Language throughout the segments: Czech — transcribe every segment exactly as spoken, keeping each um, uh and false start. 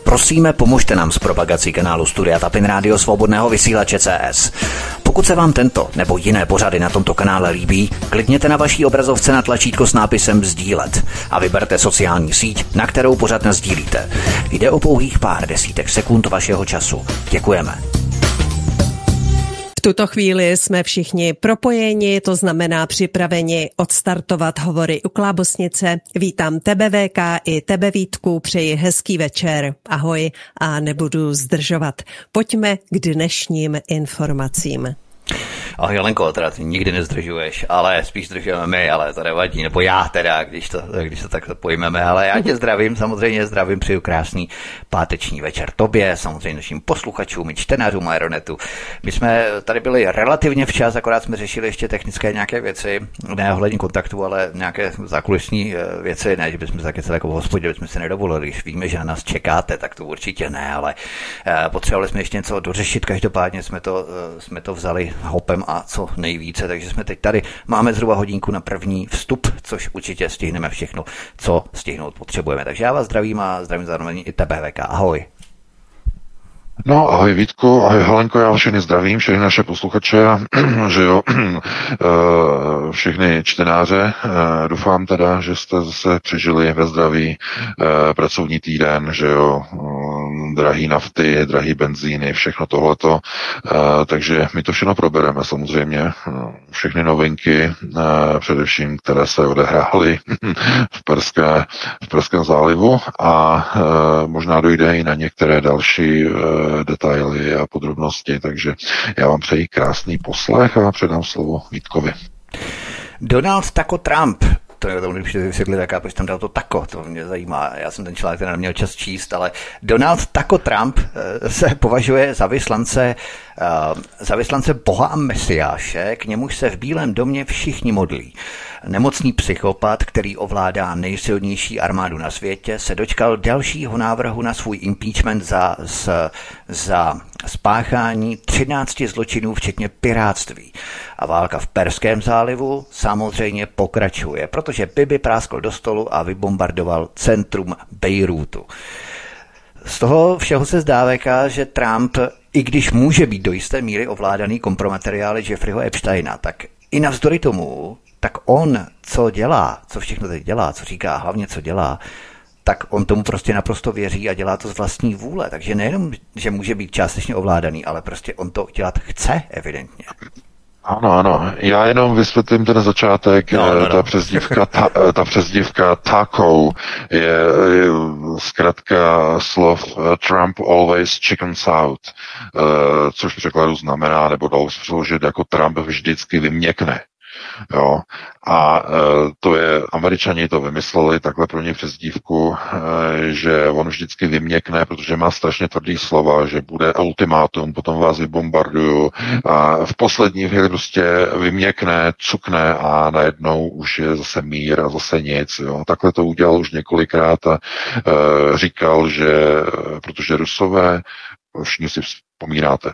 Prosíme, pomožte nám s propagací kanálu Studia Tapin Rádio Svobodného vysílače C S. Pokud se vám tento nebo jiné pořady na tomto kanále líbí, klikněte na vaší obrazovce na tlačítko s nápisem sdílet a vyberte sociální síť, na kterou pořad nasdílíte. Jde o pouhých pár desítek sekund vašeho času. Děkujeme. V tuto chvíli jsme všichni propojeni, to znamená připraveni odstartovat hovory u Klábosnice. Vítám tebe, V K, i tebe, Vítku, přeji hezký večer. Ahoj a nebudu zdržovat. Pojďme k dnešním informacím. Ahoj Jelenko, teda ty nikdy nezdržuješ, ale spíš zdržujeme my, ale to nevadí, nebo já teda, když to, když to takhle pojmeme, ale já tě zdravím, samozřejmě zdravím, přeju krásný páteční večer tobě, samozřejmě našim posluchačům i čtenářům Aeronetu. My jsme tady byli relativně včas, akorát jsme řešili ještě technické nějaké věci, ne ohledně kontaktu, ale nějaké zákulisní věci, ne, že bychom se taky celé jako v hospodě, bychom se nedovolili, když víme, že na nás čekáte, tak to určitě ne, ale potřebovali jsme ještě něco dořešit, každopádně jsme to, jsme to vzali hopem a co nejvíce, takže jsme teď tady, máme zhruba hodinku na první vstup, což určitě stihneme všechno, co stihnout potřebujeme. Takže já vás zdravím a zdravím zároveň i tebe, V K. Ahoj. No, ahoj Vítku, ahoj Helenko, já všechny zdravím, všechny naše posluchače, že jo, všechny čtenáře, doufám teda, že jste zase přežili ve zdraví pracovní týden, že jo, drahý nafty, drahý benzíny, všechno tohleto, takže my to všechno probereme samozřejmě, všechny novinky, především, které se odehrály v, Perské, v Perském zálivu a možná dojde i na některé další detaily a podrobnosti, takže já vám přeji krásný poslech a předám slovo Vítkovi. Donald Tako Trump, to je to můžu vysvětlit, jaká, proč tam dal to tako, to mě zajímá, já jsem ten člověk, který neměl čas číst, ale Donald Tako Trump se považuje za vyslance, za vyslance Boha a Mesiáše, k němuž se v Bílém domě všichni modlí. Nemocný psychopat, který ovládá nejsilnější armádu na světě, se dočkal dalšího návrhu na svůj impeachment za, za, za spáchání třinácti zločinů, včetně pirátství. A válka v Perském zálivu samozřejmě pokračuje, protože Bibi práskl do stolu a vybombardoval centrum Bejrútu. Z toho všeho se zdá, že Trump, i když může být do jisté míry ovládaný kompromateriály Jeffreyho Epsteina, tak i navzdory tomu, tak on, co dělá, co všechno teď dělá, co říká, hlavně co dělá, tak on tomu prostě naprosto věří a dělá to z vlastní vůle. Takže nejenom, že může být částečně ovládaný, ale prostě on to dělat chce, evidentně. Ano, ano. Já jenom vysvětlím ten začátek. No, no, no. Ta přezdívka, ta, ta přezdívka Taco je, je zkrátka slov Trump always chickens out, což v překladu znamená, nebo dalo se přeložit jako Trump vždycky vyměkne. Jo. A e, to je, Američani to vymysleli takhle pro ně přezdívku, e, že on vždycky vyměkne, protože má strašně tvrdý slova, že bude ultimátum, potom vás vybombarduju a v poslední chvíli prostě vyměkne, cukne a najednou už je zase mír a zase nic. Jo. Takhle to udělal už několikrát a e, říkal, že protože Rusové, všichni si vzpomínáte,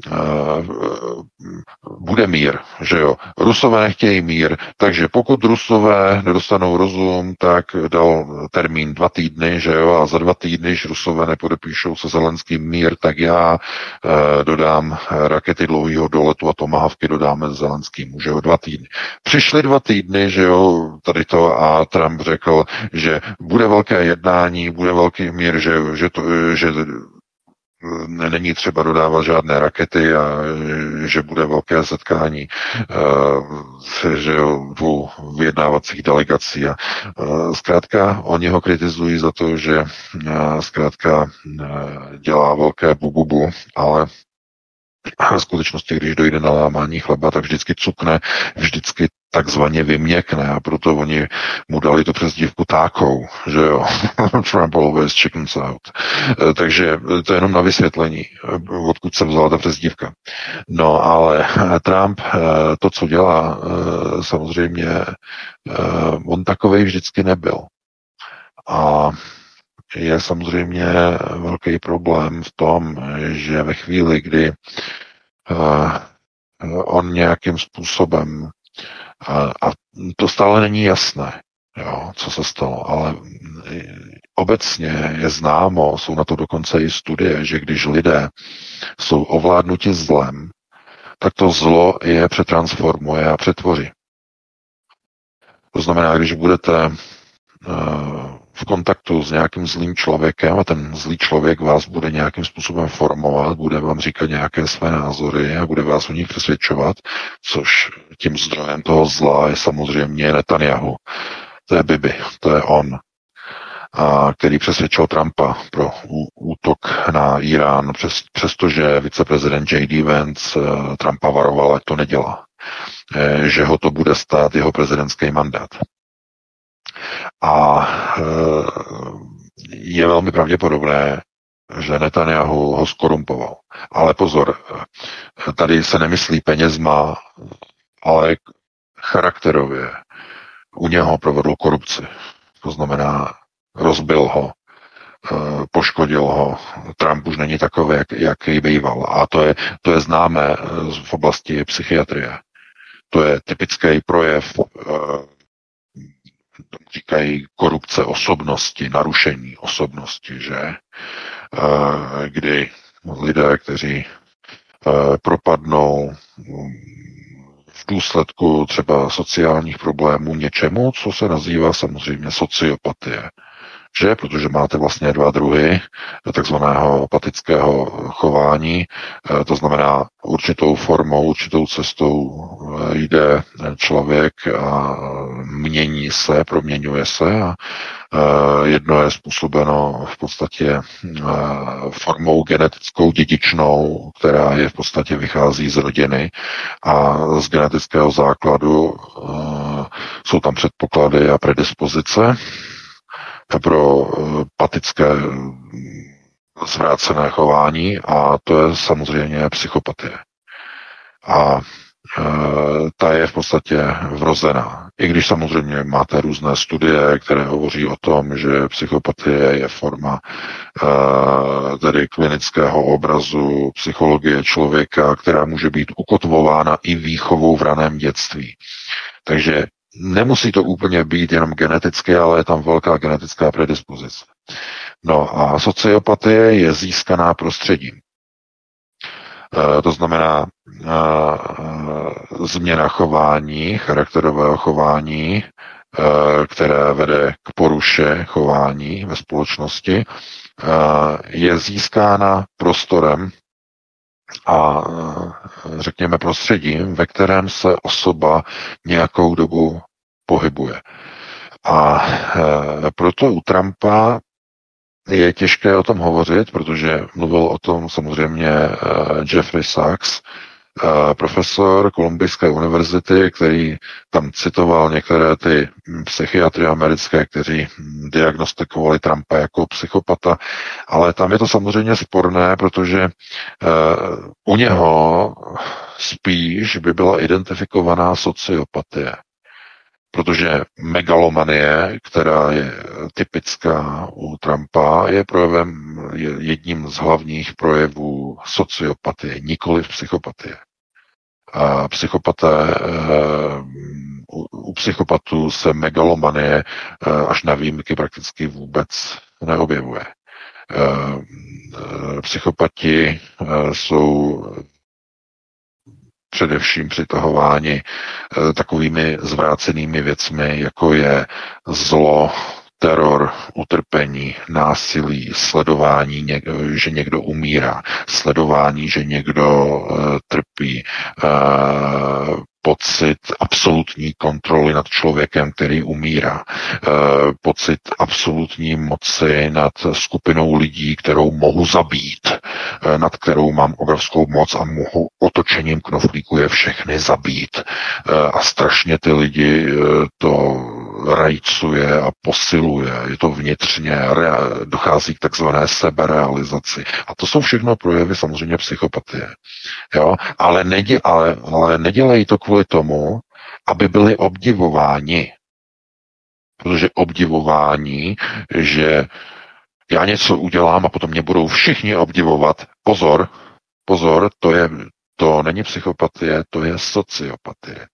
bude mír, že jo. Rusové nechtějí mír, takže pokud Rusové nedostanou rozum, tak dal termín dva týdny, že jo, a za dva týdny, když Rusové nepodepíšou se Zelenským mír, tak já eh, dodám rakety dlouhého doletu a tomahawky dodáme Zelenským, že jo, dva týdny. Přišly dva týdny, že jo, tady to a Trump řekl, že bude velké jednání, bude velký mír, že, že, to, že není třeba dodávat žádné rakety a že bude velké setkání že dvou vyjednávacích delegací. A zkrátka oni ho kritizují za to, že zkrátka dělá velké bububu, ale v skutečnosti, když dojde na lámání chleba, tak vždycky cukne, vždycky takzvaně vyměkne a proto oni mu dali to přezdívku tákou, že jo, Trump always chickens out. Takže to je jenom na vysvětlení, odkud se vzala ta přezdívka. No, ale Trump to, co dělá, samozřejmě on takovej vždycky nebyl. A je samozřejmě velký problém v tom, že ve chvíli, kdy uh, on nějakým způsobem, uh, a to stále není jasné, jo, co se stalo, ale obecně je známo, jsou na to dokonce i studie, že když lidé jsou ovládnuti zlem, tak to zlo je přetransformuje a přetvoří. To znamená, když budete v kontaktu s nějakým zlým člověkem a ten zlý člověk vás bude nějakým způsobem formovat, bude vám říkat nějaké své názory a bude vás o nich přesvědčovat, což tím zdrojem toho zla je samozřejmě Netanyahu. To je Bibi, to je on, a který přesvědčil Trumpa pro útok na Irán, přes, přestože viceprezident J D Vance Trumpa varoval, ať to nedělá, že ho to bude stát jeho prezidentský mandát. A je velmi pravděpodobné, že Netanyahu ho skorumpoval. Ale pozor, tady se nemyslí penězma, ale charakterově. U něho provedl korupci. To znamená, rozbil ho, poškodil ho. Trump už není takový, jak, jaký býval. A to je, to je známé v oblasti psychiatrie. To je typický projev, říkají korupce osobnosti, narušení osobnosti, že? Kdy lidé, kteří propadnou v důsledku třeba sociálních problémů něčemu, co se nazývá samozřejmě sociopatie. Že? Protože máte vlastně dva druhy takzvaného apatického chování, to znamená určitou formou, určitou cestou jde člověk a mění se, proměňuje se a jedno je způsobeno v podstatě formou genetickou, dědičnou, která je v podstatě vychází z rodiny a z genetického základu jsou tam předpoklady a predispozice pro patické zvrácené chování a to je samozřejmě psychopatie. A e, ta je v podstatě vrozená. I když samozřejmě máte různé studie, které hovoří o tom, že psychopatie je forma e, tedy klinického obrazu psychologie člověka, která může být ukotvována i výchovou v raném dětství. Takže nemusí to úplně být jenom geneticky, ale je tam velká genetická predispozice. No a sociopatie je získaná prostředím. E, to znamená e, změna chování, charakterového chování, e, které vede k poruše chování ve společnosti, e, je získána prostorem a řekněme prostředím, ve kterém se osoba nějakou dobu pohybuje. A e, proto u Trumpa je těžké o tom hovořit, protože mluvil o tom samozřejmě e, Jeffrey Sachs, e, profesor Kolumbijské univerzity, který tam citoval některé ty psychiatry americké, kteří diagnostikovali Trumpa jako psychopata, ale tam je to samozřejmě sporné, protože uh, u něho spíš by byla identifikovaná sociopatie. Protože megalomanie, která je typická u Trumpa, je projevem, je jedním z hlavních projevů sociopatie, nikoli psychopatie. A psychopaté, u, u psychopatů se megalomanie až na výjimky prakticky vůbec neobjevuje. Psychopati jsou především přitahováni takovými zvrácenými věcmi, jako je zlo, teror, utrpení, násilí, sledování, že někdo umírá, sledování, že někdo uh, trpí, uh, pocit absolutní kontroly nad člověkem, který umírá, uh, pocit absolutní moci nad skupinou lidí, kterou mohu zabít, uh, nad kterou mám obrovskou moc a mohu otočením knoflíku je všechny zabít. Uh, a strašně ty lidi uh, to rajcuje a posiluje, je to vnitřně, dochází k takzvané seberealizaci. A to jsou všechno projevy samozřejmě psychopatie. Jo? Ale, nedě, ale, ale nedělají to kvůli tomu, aby byli obdivováni. Protože obdivování, že já něco udělám a potom mě budou všichni obdivovat. Pozor, pozor, to, je, to není psychopatie, to je sociopatie.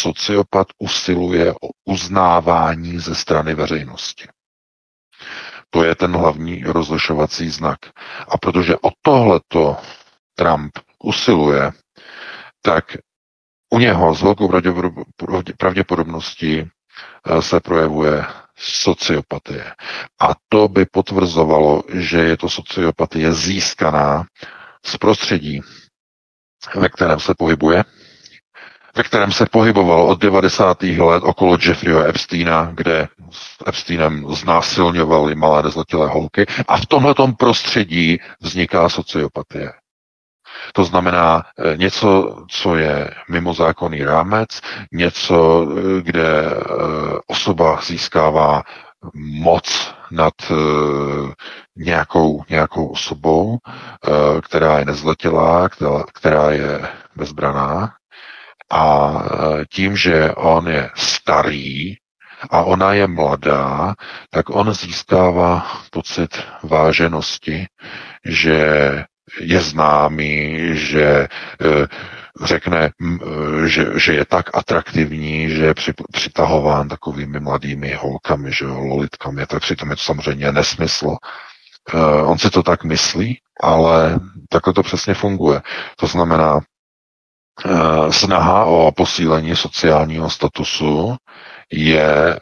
Sociopat usiluje o uznávání ze strany veřejnosti. To je ten hlavní rozlišovací znak. A protože o tohleto Trump usiluje, tak u něho s velkou pravděpodobností se projevuje sociopatie. A to by potvrzovalo, že je to sociopatie získaná z prostředí, ve kterém se pohybuje, ve kterém se pohyboval od devadesátých let okolo Jeffreyho Epsteina, kde s Epsteinem znásilňovali malé nezletilé holky. A v tomhletom prostředí vzniká sociopatie. To znamená něco, co je mimozákonný rámec, něco, kde osoba získává moc nad nějakou, nějakou osobou, která je nezletilá, která, která je bezbraná. A tím, že on je starý a ona je mladá, tak on získává pocit váženosti, že je známý, že řekne, že, že je tak atraktivní, že je přitahován takovými mladými holkami, že jo, lolitkami, tak přitom je to samozřejmě nesmysl. On si to tak myslí, ale takhle to přesně funguje. To znamená, snaha o posílení sociálního statusu je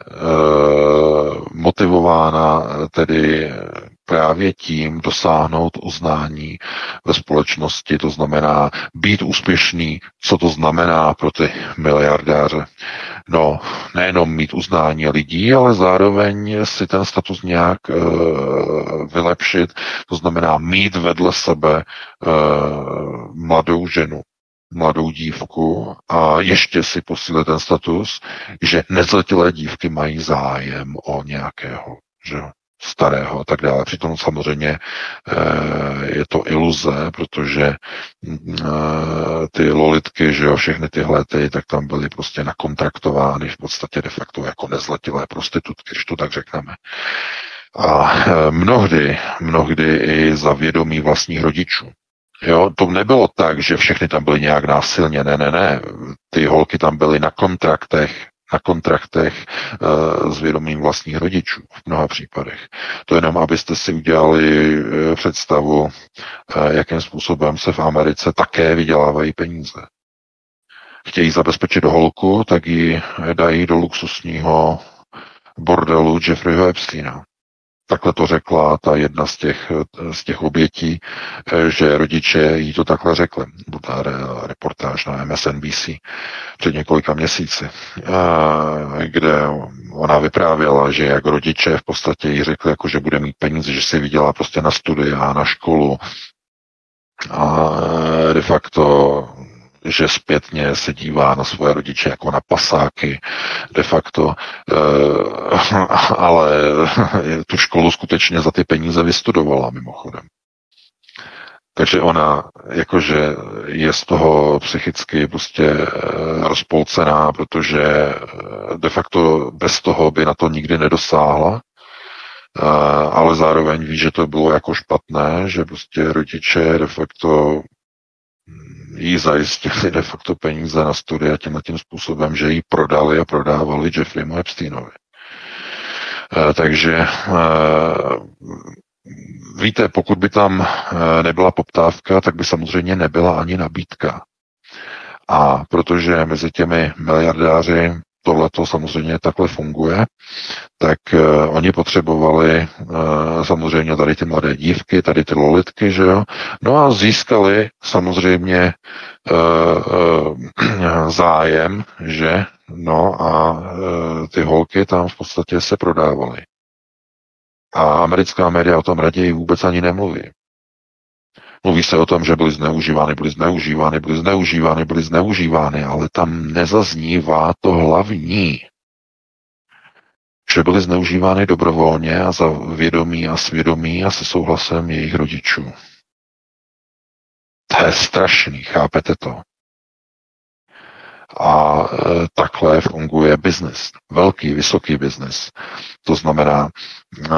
motivována tedy právě tím dosáhnout uznání ve společnosti, to znamená být úspěšný. Co to znamená pro ty miliardáře? No, nejenom mít uznání lidí, ale zároveň si ten status nějak e, vylepšit, to znamená mít vedle sebe e, mladou ženu, mladou dívku a ještě si posílit ten status, že nezletilé dívky mají zájem o nějakého, že jo, starého a tak dále. Přitom samozřejmě e, je to iluze, protože e, ty lolitky, že jo, všechny tyhle, ty, tak tam byly prostě nakontraktovány v podstatě de facto jako nezletilé prostitutky, když to tak řekneme. A e, mnohdy, mnohdy i za vědomí vlastních rodičů. Jo, to nebylo tak, že všechny tam byly nějak násilně, ne, ne, ne. Ty holky tam byly na kontraktech, na kontraktech e, s vědomím vlastních rodičů v mnoha případech. To jenom, abyste si udělali e, představu, e, jakým způsobem se v Americe také vydělávají peníze. Chtějí zabezpečit holku, tak ji dají do luxusního bordelu Jeffreyho Epsteina. Takhle to řekla ta jedna z těch, z těch obětí, že rodiče jí to takhle řekli. Byla ta reportáž na M S N B C před několika měsíci, kde ona vyprávěla, že jak rodiče v podstatě jí řekli, jako, že bude mít peníze, že si vydělá prostě na studia, na školu a de facto že zpětně se dívá na svoje rodiče jako na pasáky de facto, ale tu školu skutečně za ty peníze vystudovala mimochodem. Takže ona jakože je z toho psychicky prostě rozpolcená, protože de facto bez toho by na to nikdy nedosáhla, ale zároveň ví, že to bylo jako špatné, že prostě rodiče de facto jí zajistili de facto peníze na studia tímhle tím způsobem, že ji prodali a prodávali Jeffreymu Epsteinovi. E, takže e, víte, pokud by tam nebyla poptávka, tak by samozřejmě nebyla ani nabídka. A protože mezi těmi miliardáři tohleto samozřejmě takhle funguje, tak uh, oni potřebovali uh, samozřejmě tady ty mladé dívky, tady ty lolitky, že jo, no a získali samozřejmě uh, uh, zájem, že no a uh, ty holky tam v podstatě se prodávaly. A americká média o tom raději vůbec ani nemluví. Mluví se o tom, že byly zneužívány, byly zneužívány, byly zneužívány, byly zneužívány, ale tam nezaznívá to hlavní, že byly zneužívány dobrovolně a za vědomí a svědomí a se souhlasem jejich rodičů. To je strašný, chápete to? A e, takhle funguje biznis. Velký, vysoký biznis. To znamená, e,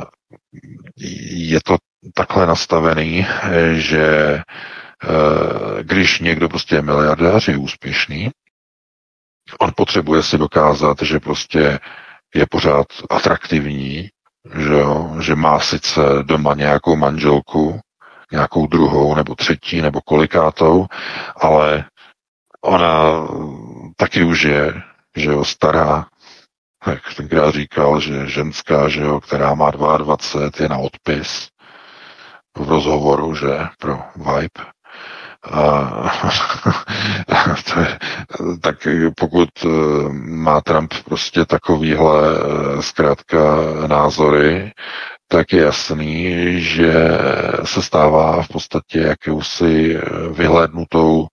je to takhle nastavený, že když někdo prostě je miliardář, je úspěšný, on potřebuje si dokázat, že prostě je pořád atraktivní že, jo, že má sice doma nějakou manželku, nějakou druhou, nebo třetí, nebo kolikátou, ale ona taky už je, že jo, stará, jak tenkrát říkal, že ženská, že jo, která má dvacet dva, je na odpis v rozhovoru, že, pro Vibe. A, to je, tak pokud má Trump prostě takovýhle zkrátka názory, tak je jasný, že se stává v podstatě jakousi vyhlédnutou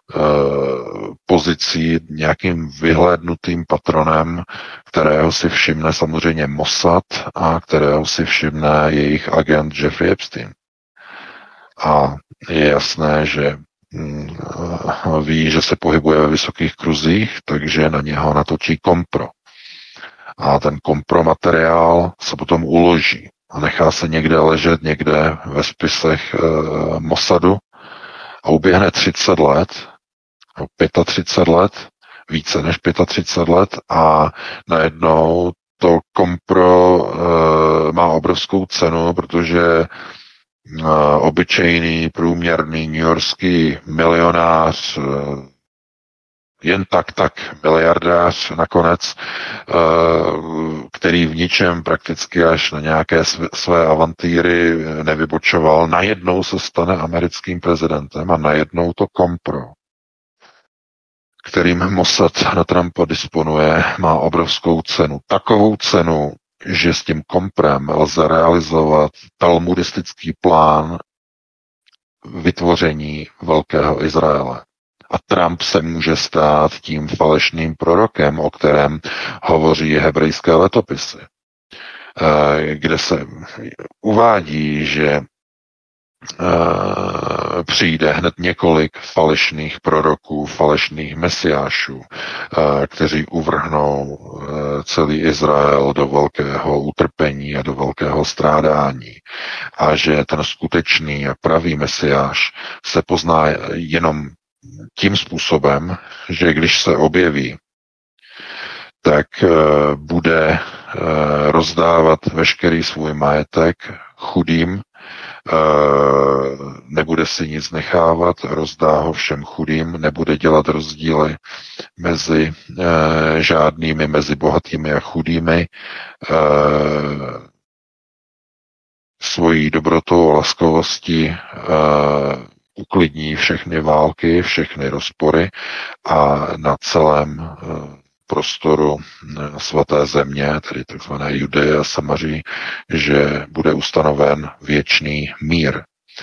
pozicí, nějakým vyhlédnutým patronem, kterého si všimne samozřejmě Mossad a kterého si všimne jejich agent Jeffrey Epstein. A je jasné, že ví, že se pohybuje ve vysokých kruzích, takže na něho natočí kompro. A ten kompromateriál se potom uloží a nechá se někde ležet, někde ve spisech e, Mossadu a uběhne třicet let, třicet pět let, více než třicet pět let a najednou to kompro e, má obrovskou cenu, protože obyčejný, průměrný newyorský milionář, jen tak, tak miliardář nakonec, který v ničem prakticky až na nějaké své avantýry nevybočoval, najednou se stane americkým prezidentem a najednou to kompro, kterým Mossad na Trumpa disponuje, má obrovskou cenu. Takovou cenu, že s tím komprem lze realizovat talmudistický plán vytvoření velkého Izraele. A Trump se může stát tím falešným prorokem, o kterém hovoří hebrejské letopisy, kde se uvádí, že přijde hned několik falešných proroků, falešných mesiášů, kteří uvrhnou celý Izrael do velkého utrpení a do velkého strádání. A že ten skutečný a pravý mesiáš se pozná jenom tím způsobem, že když se objeví, tak bude rozdávat veškerý svůj majetek chudým, nebude si nic nechávat, rozdá ho všem chudým, nebude dělat rozdíly mezi žádnými, mezi bohatými a chudými, svojí dobrotou a laskavostí uklidní všechny války, všechny rozpory a na celém prostoru svaté země, tedy takzvané Judeje a Samaří, že bude ustanoven věčný mír.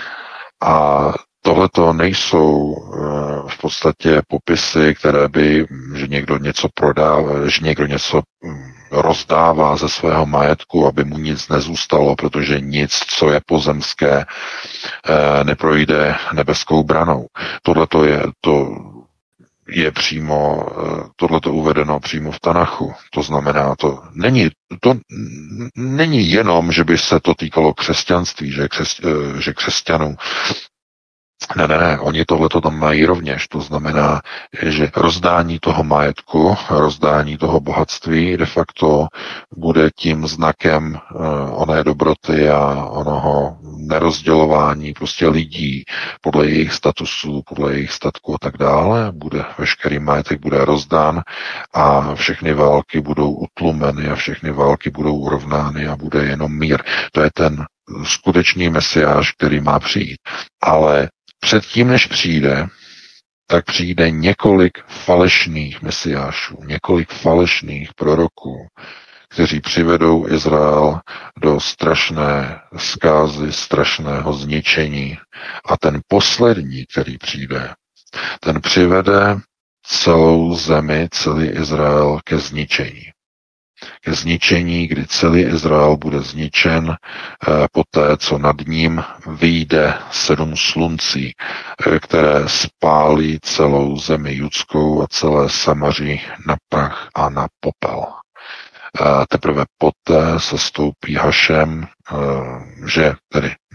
A tohleto nejsou v podstatě popisy, které by, že někdo něco prodává, že někdo něco rozdává ze svého majetku, aby mu nic nezůstalo, protože nic, co je pozemské, neprojde nebeskou branou. Tohleto je to je přímo, tohleto uvedeno přímo v Tanachu. To znamená, to není, to není jenom, že by se to týkalo křesťanství, že, křes, že křesťanů. Ne, ne, ne, oni tohleto tam mají rovněž. To znamená, že rozdání toho majetku, rozdání toho bohatství de facto bude tím znakem uh, oné dobroty a onoho nerozdělování prostě lidí podle jejich statusů, podle jejich statku a tak dále. Bude veškerý majetek bude rozdán a všechny války budou utlumeny a všechny války budou urovnány a bude jenom mír. To je ten skutečný mesiáš, který má přijít. Ale předtím, než přijde, tak přijde několik falešných mesiášů, několik falešných proroků, kteří přivedou Izrael do strašné zkázy, strašného zničení. A ten poslední, který přijde, ten přivede celou zemi, celý Izrael ke zničení. Ke zničení, kdy celý Izrael bude zničen eh, poté, co nad ním vyjde sedm sluncí, eh, které spálí celou zemi judskou a celé Samaří na prach a na popel. Eh, teprve poté se stoupí Hašem, eh, že tedy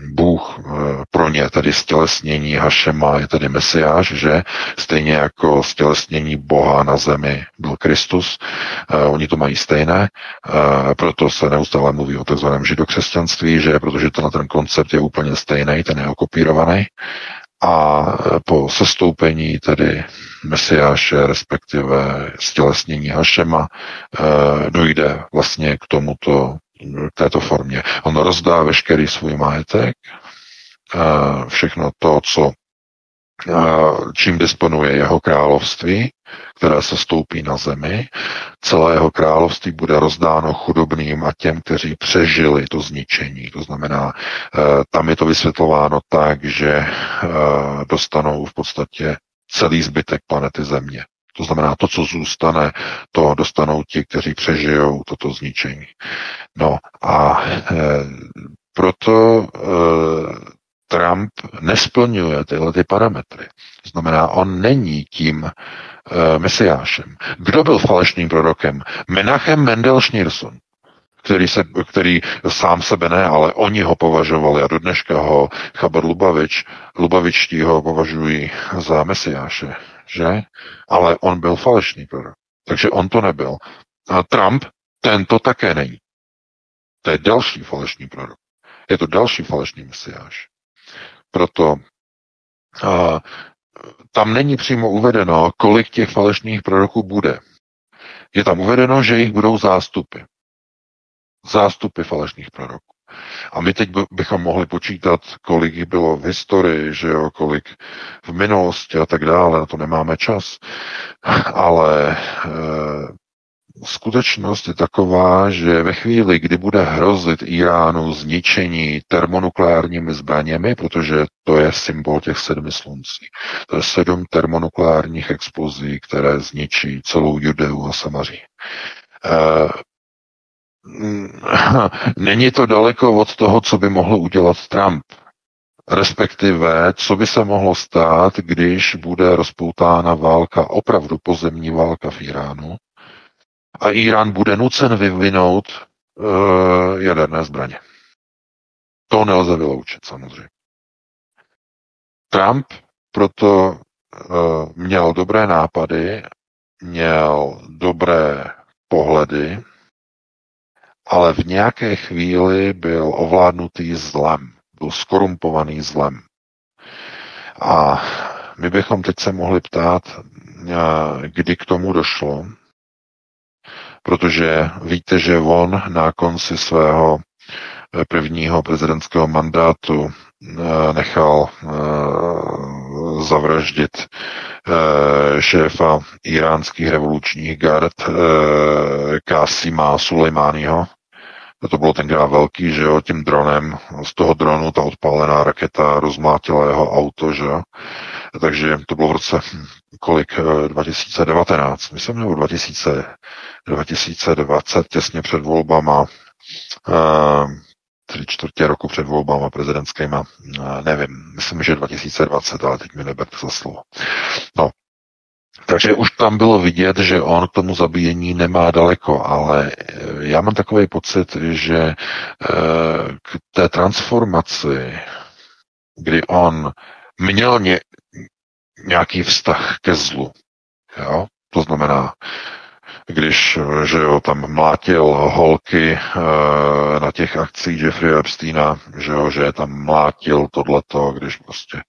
Bůh pro ně tedy stělesnění Hašema je tedy Mesiáš, že stejně jako stělesnění Boha na zemi byl Kristus, oni to mají stejné, proto se neustále mluví o takzvaném židokřesťanství, že protože tenhle ten koncept je úplně stejný, ten je okopírovaný. A po sestoupení tedy Mesiáše, respektive stělesnění Hašema, dojde vlastně k tomuto, k této formě. On rozdá veškerý svůj majetek, všechno to, co, čím disponuje jeho království, které se stoupí na zemi. Celé jeho království bude rozdáno chudobným a těm, kteří přežili to zničení. To znamená, tam je to vysvětlováno tak, že dostanou v podstatě celý zbytek planety Země. To znamená, to, co zůstane, to dostanou ti, kteří přežijou toto zničení. No a e, proto e, Trump nesplňuje tyhle ty parametry. To znamená, on není tím e, mesiášem. Kdo byl falešným prorokem? Menachem Mendel Schneerson, který, se, který sám sebe ne, ale oni ho považovali a do dneška ho Chabad Lubavič, Lubavičtí ho považují za mesiáše, že? Ale on byl falešný prorok. Takže on to nebyl. A Trump, ten to také není. To je další falešný prorok. Je to další falešný mesiáš. Proto a, tam není přímo uvedeno, kolik těch falešných proroků bude. Je tam uvedeno, že jich budou zástupy. Zástupy falešných proroků. A my teď bychom mohli počítat, kolik jich bylo v historii, že jo, kolik v minulosti a tak dále, na to nemáme čas. Ale e, skutečnost je taková, že ve chvíli, kdy bude hrozit Iránu zničení termonukleárními zbraněmi, protože to je symbol těch sedmi sluncí, to je sedm termonukleárních explozí, které zničí celou Judeu a Samaří. E, Není to daleko od toho, co by mohl udělat Trump. Respektive, co by se mohlo stát, když bude rozpoutána válka, opravdu pozemní válka v Iránu a Irán bude nucen vyvinout uh, jaderné zbraně. To nelze vyloučit, samozřejmě. Trump proto uh, měl dobré nápady, měl dobré pohledy, ale v nějaké chvíli byl ovládnutý zlem, byl skorumpovaný zlem. A my bychom teď se mohli ptát, kdy k tomu došlo, protože víte, že on na konci svého prvního prezidentského mandátu nechal zavraždit šéfa iránských revolučních gard Qasima Sulejmáního. To bylo tenkrát velký, že jo, tím dronem, z toho dronu ta odpálená raketa rozmlátila jeho auto, že jo. Takže to bylo v roce kolik, dva tisíce devatenáct, myslím, nebo dva tisíce dvacet, těsně před volbama, tři čtvrtě roku před volbama prezidentskýma, nevím, myslím, že dva tisíce dvacet, ale teď mi neberte za slovo. No, takže už tam bylo vidět, že on k tomu zabíjení nemá daleko, ale já mám takový pocit, že k té transformaci, kdy on měl ně, nějaký vztah ke zlu, jo? To znamená, když, že jo, tam mlátil holky e, na těch akcích Jeffrey Epsteina, že jo, že tam mlátil tohleto, když prostě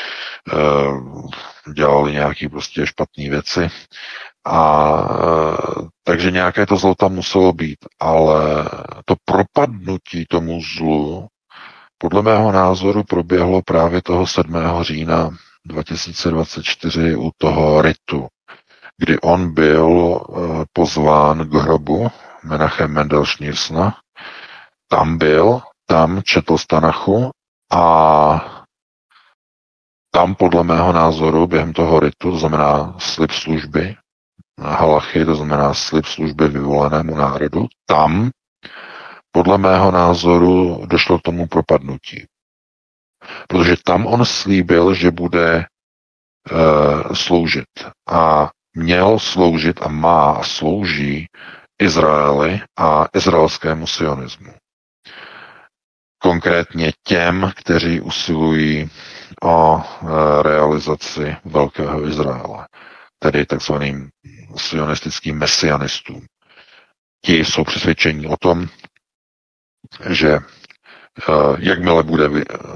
e, dělali nějaký prostě špatné věci. A e, takže nějaké to zlo tam muselo být, ale to propadnutí tomu zlu podle mého názoru proběhlo právě toho sedmého října dva tisíce dvacet čtyři u toho ritu, kdy on byl pozván k hrobu Menachem Mendel Schneersona. Tam byl, tam četl z Tanachu a tam podle mého názoru během toho ritu, to znamená slib služby, halachy, to znamená slib služby vyvolenému národu, tam podle mého názoru došlo k tomu propadnutí. Protože tam on slíbil, že bude uh, sloužit a měl sloužit a má a slouží Izraeli a izraelskému sionismu. konkrétně těm, kteří usilují o realizaci Velkého Izraele, tedy takzvaným sionistickým mesianistům. Ti jsou přesvědčení o tom, že jakmile bude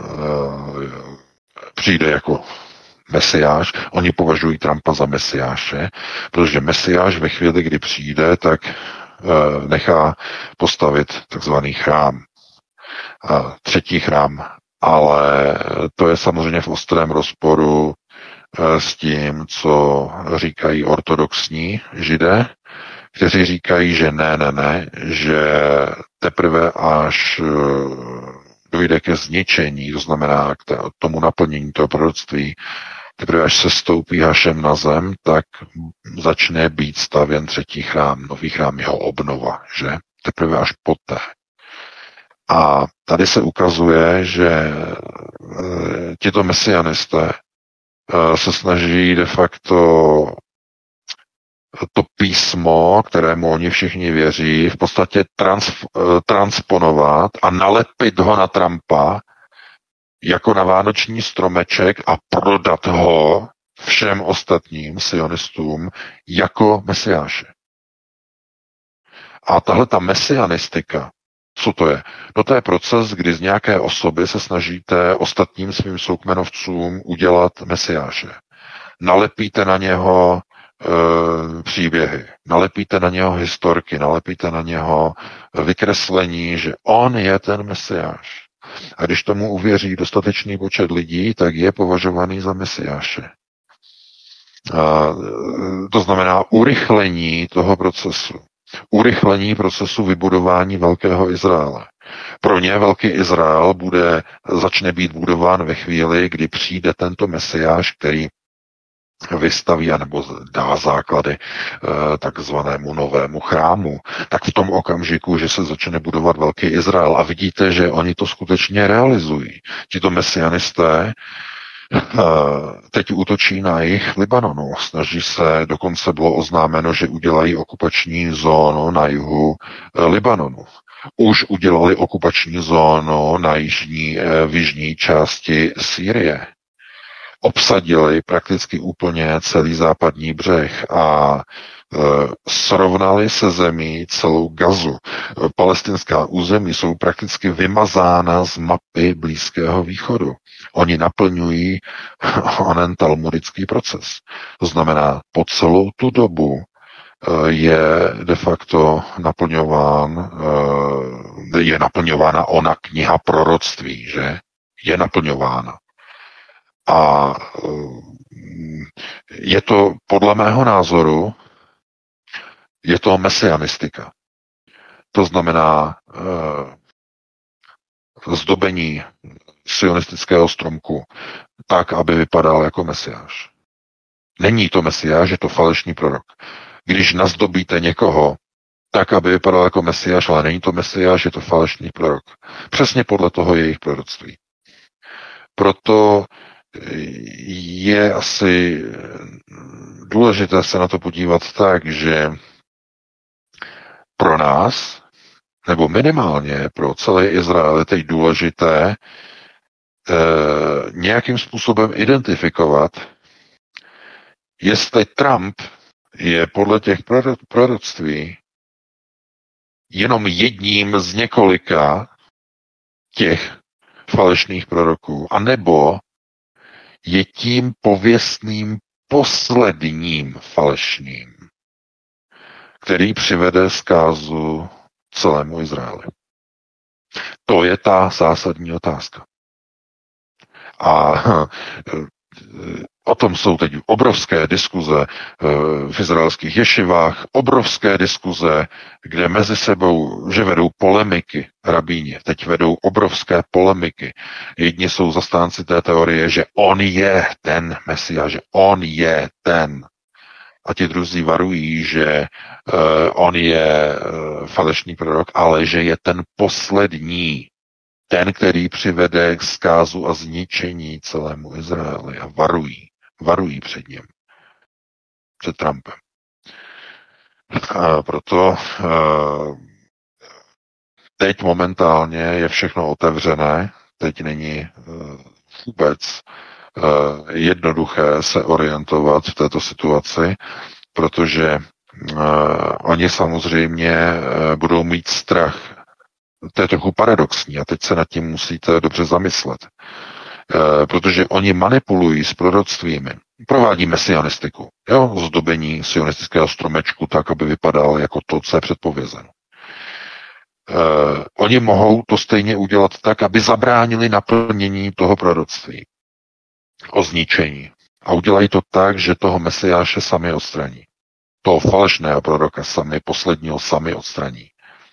přijde jako mesiáš, oni považují Trumpa za mesiáše, protože mesiáš ve chvíli, kdy přijde, tak nechá postavit takzvaný chrám. Třetí chrám, ale to je samozřejmě v ostrém rozporu s tím, co říkají ortodoxní židé, kteří říkají, že ne, ne, ne, že teprve až dojde ke zničení, to znamená k tomu naplnění toho proroctví, teprve až se stoupí Hašem na zem, tak začne být stavěn třetí chrám, nový chrám, jeho obnova, že? Teprve až poté. A tady se ukazuje, že e, tito mesianisté e, se snaží de facto to písmo, kterému oni všichni věří, v podstatě trans, e, transponovat a nalepit ho na Trumpa jako na vánoční stromeček a prodat ho všem ostatním sionistům jako mesiáše. A tahle ta mesianistika, co to je? No to je proces, kdy z nějaké osoby se snažíte ostatním svým soukmenovcům udělat mesiáše. Nalepíte na něho e, příběhy, nalepíte na něho historky, nalepíte na něho vykreslení, že on je ten mesiáš. A když tomu uvěří dostatečný počet lidí, tak je považovaný za mesiáše. A, to znamená urychlení toho procesu. Urychlení procesu vybudování Velkého Izraele. Pro ně Velký Izrael bude, začne být budován ve chvíli, kdy přijde tento mesiáš, který vystaví anebo dá základy takzvanému novému chrámu, tak v tom okamžiku, že se začne budovat Velký Izrael a vidíte, že oni to skutečně realizují. Tito mesianisté teď útočí na jih Libanonu. Snaží se, dokonce bylo oznámeno, že udělají okupační zónu na jihu Libanonu. Už udělali okupační zónu na jižní, v jižní části Sýrie. Obsadili prakticky úplně celý západní břeh a e, srovnali se zemí celou Gazu. Palestinská území jsou prakticky vymazána z mapy Blízkého východu. Oni naplňují onen talmudický proces. To znamená, po celou tu dobu je de facto naplňován, je naplňována ona kniha proroctví, že? Je naplňována. A je to, podle mého názoru, je to mesianistika. To znamená eh, zdobení sionistického stromku tak, aby vypadal jako mesiáš. Není to mesiáš, je to falešný prorok. Když nazdobíte někoho tak, aby vypadal jako mesiáš, ale není to mesiáš, je to falešný prorok. Přesně podle toho jejich proroctví. Proto je asi důležité se na to podívat tak, že pro nás, nebo minimálně pro celý Izrael je teď důležité eh, nějakým způsobem identifikovat, jestli Trump je podle těch proroctví jenom jedním z několika těch falešných proroků, anebo je tím pověstným posledním falešným, který přivede zkázu celému Izraeli. To je ta zásadní otázka. A o tom jsou teď obrovské diskuze v izraelských ješivách, obrovské diskuze, kde mezi sebou, že vedou polemiky rabíni, teď vedou obrovské polemiky. Jedni jsou zastánci té teorie, že on je ten Mesiáš, že on je ten. A ti druzí varují, že uh, on je uh, falešný prorok, ale že je ten poslední, ten, který přivede k zkázu a zničení celému Izraeli. A varují. Varují před ním. Před Trumpem. A proto uh, teď momentálně je všechno otevřené, teď není vůbec jednoduché se orientovat v této situaci, protože oni samozřejmě budou mít strach. To je trochu paradoxní a teď se nad tím musíte dobře zamyslet. Protože oni manipulují s proroctvími. Provádí mesianistiku. Jo? Zdobení sionistického stromečku tak, aby vypadal jako to, co je předpovězeno. Oni mohou to stejně udělat tak, aby zabránili naplnění toho proroctví. O zničení. A udělají to tak, že toho mesiáše sami odstraní. Toho falešného proroka sami, posledního sami odstraní.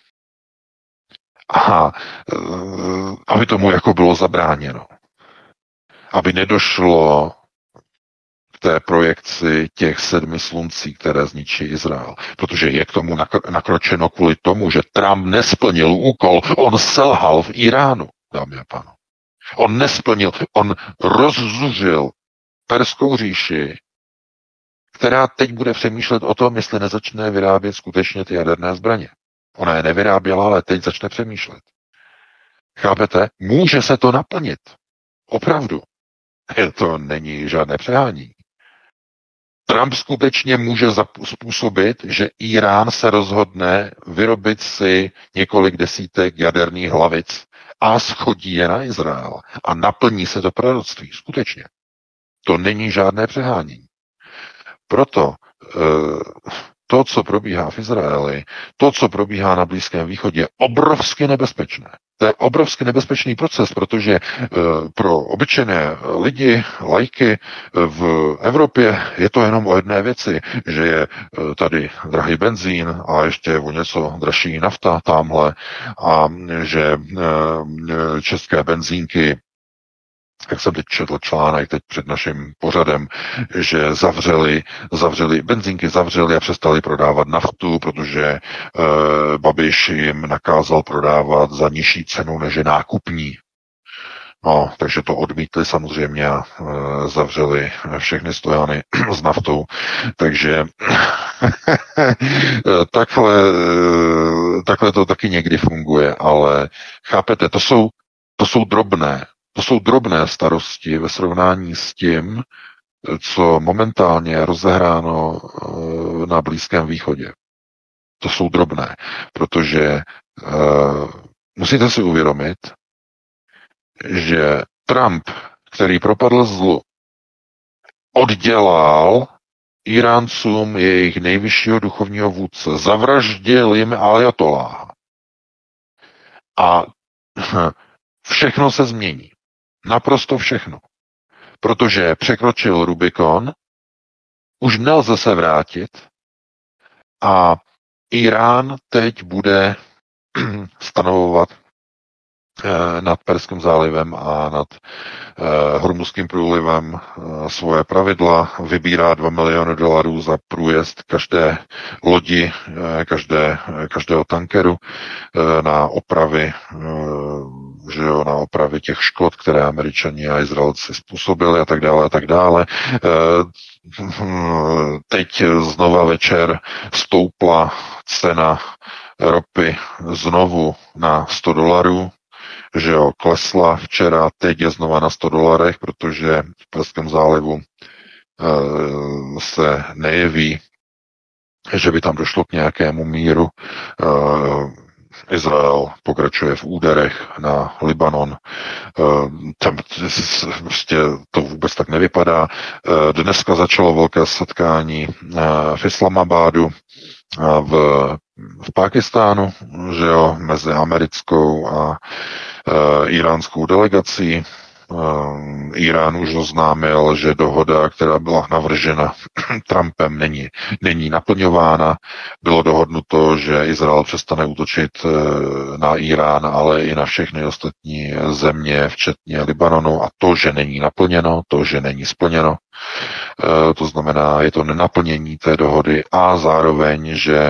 A aby tomu jako bylo zabráněno. Aby nedošlo k té projekci těch sedmi sluncí, které zničí Izrael. Protože je k tomu nakročeno kvůli tomu, že Trump nesplnil úkol, on selhal v Iránu, dámy a pánové. On nesplnil, on rozzuřil Perskou říši, která teď bude přemýšlet o tom, jestli nezačne vyrábět skutečně ty jaderné zbraně. Ona je nevyráběla, ale teď začne přemýšlet. Chápete? Může se to naplnit. Opravdu. To není žádné přehání. Trump skutečně může způsobit, že Irán se rozhodne vyrobit si několik desítek jaderných hlavic a schodí je na Izrael. A naplní se to proroctví. Skutečně. To není žádné přehánění. Proto to, co probíhá v Izraeli, to, co probíhá na Blízkém východě, je obrovsky nebezpečné. To je obrovsky nebezpečný proces, protože pro obyčejné lidi, lajky v Evropě je to jenom o jedné věci, že je tady drahý benzín a ještě o něco dražší nafta tamhle a že české benzínky, jak jsem teď četl článek teď před naším pořadem, že zavřeli, zavřeli benzínky zavřeli a přestali prodávat naftu, protože e, Babiš jim nakázal prodávat za nižší cenu, než je nákupní. No, takže to odmítli samozřejmě a e, zavřeli všechny stojany s naftou. Takže takhle, takhle to taky někdy funguje, ale chápete, to jsou, to jsou drobné To jsou drobné starosti ve srovnání s tím, co momentálně je rozehráno na Blízkém východě. To jsou drobné, protože uh, musíte si uvědomit, že Trump, který propadl zlu, oddělal Iráncům jejich nejvyššího duchovního vůdce, zavraždil jim ajatoláha. A všechno se změní. Naprosto všechno. Protože překročil Rubikon, už nelze se vrátit a Irán teď bude stanovovat eh, nad Perským zálivem a nad eh, Hormuzským průlivem eh, svoje pravidla, vybírá dva miliony dolarů za průjezd každé lodi, eh, každé, každého tankeru eh, na opravy eh, že jo, na opravy těch škod, které Američani a Izraelci způsobili a tak dále a tak dále. Teď znova večer stoupla cena ropy znovu na sto dolarů, že jo, klesla včera, teď je znova na sto dolarech, protože v Perském zálivu se nejeví, že by tam došlo k nějakému míru. Izrael pokračuje v úderech na Libanon. Tam prostě to vůbec tak nevypadá. Dneska začalo velké setkání v Islamabadu v, v Pákistánu, že jo, mezi americkou a iránskou delegací. Irán už oznámil, že dohoda, která byla navržena Trumpem, není, není naplňována. Bylo dohodnuto, že Izrael přestane útočit na Irán, ale i na všechny ostatní země, včetně Libanonu. A to, že není naplněno, to, že není splněno, to znamená, je to nenaplnění té dohody a zároveň, že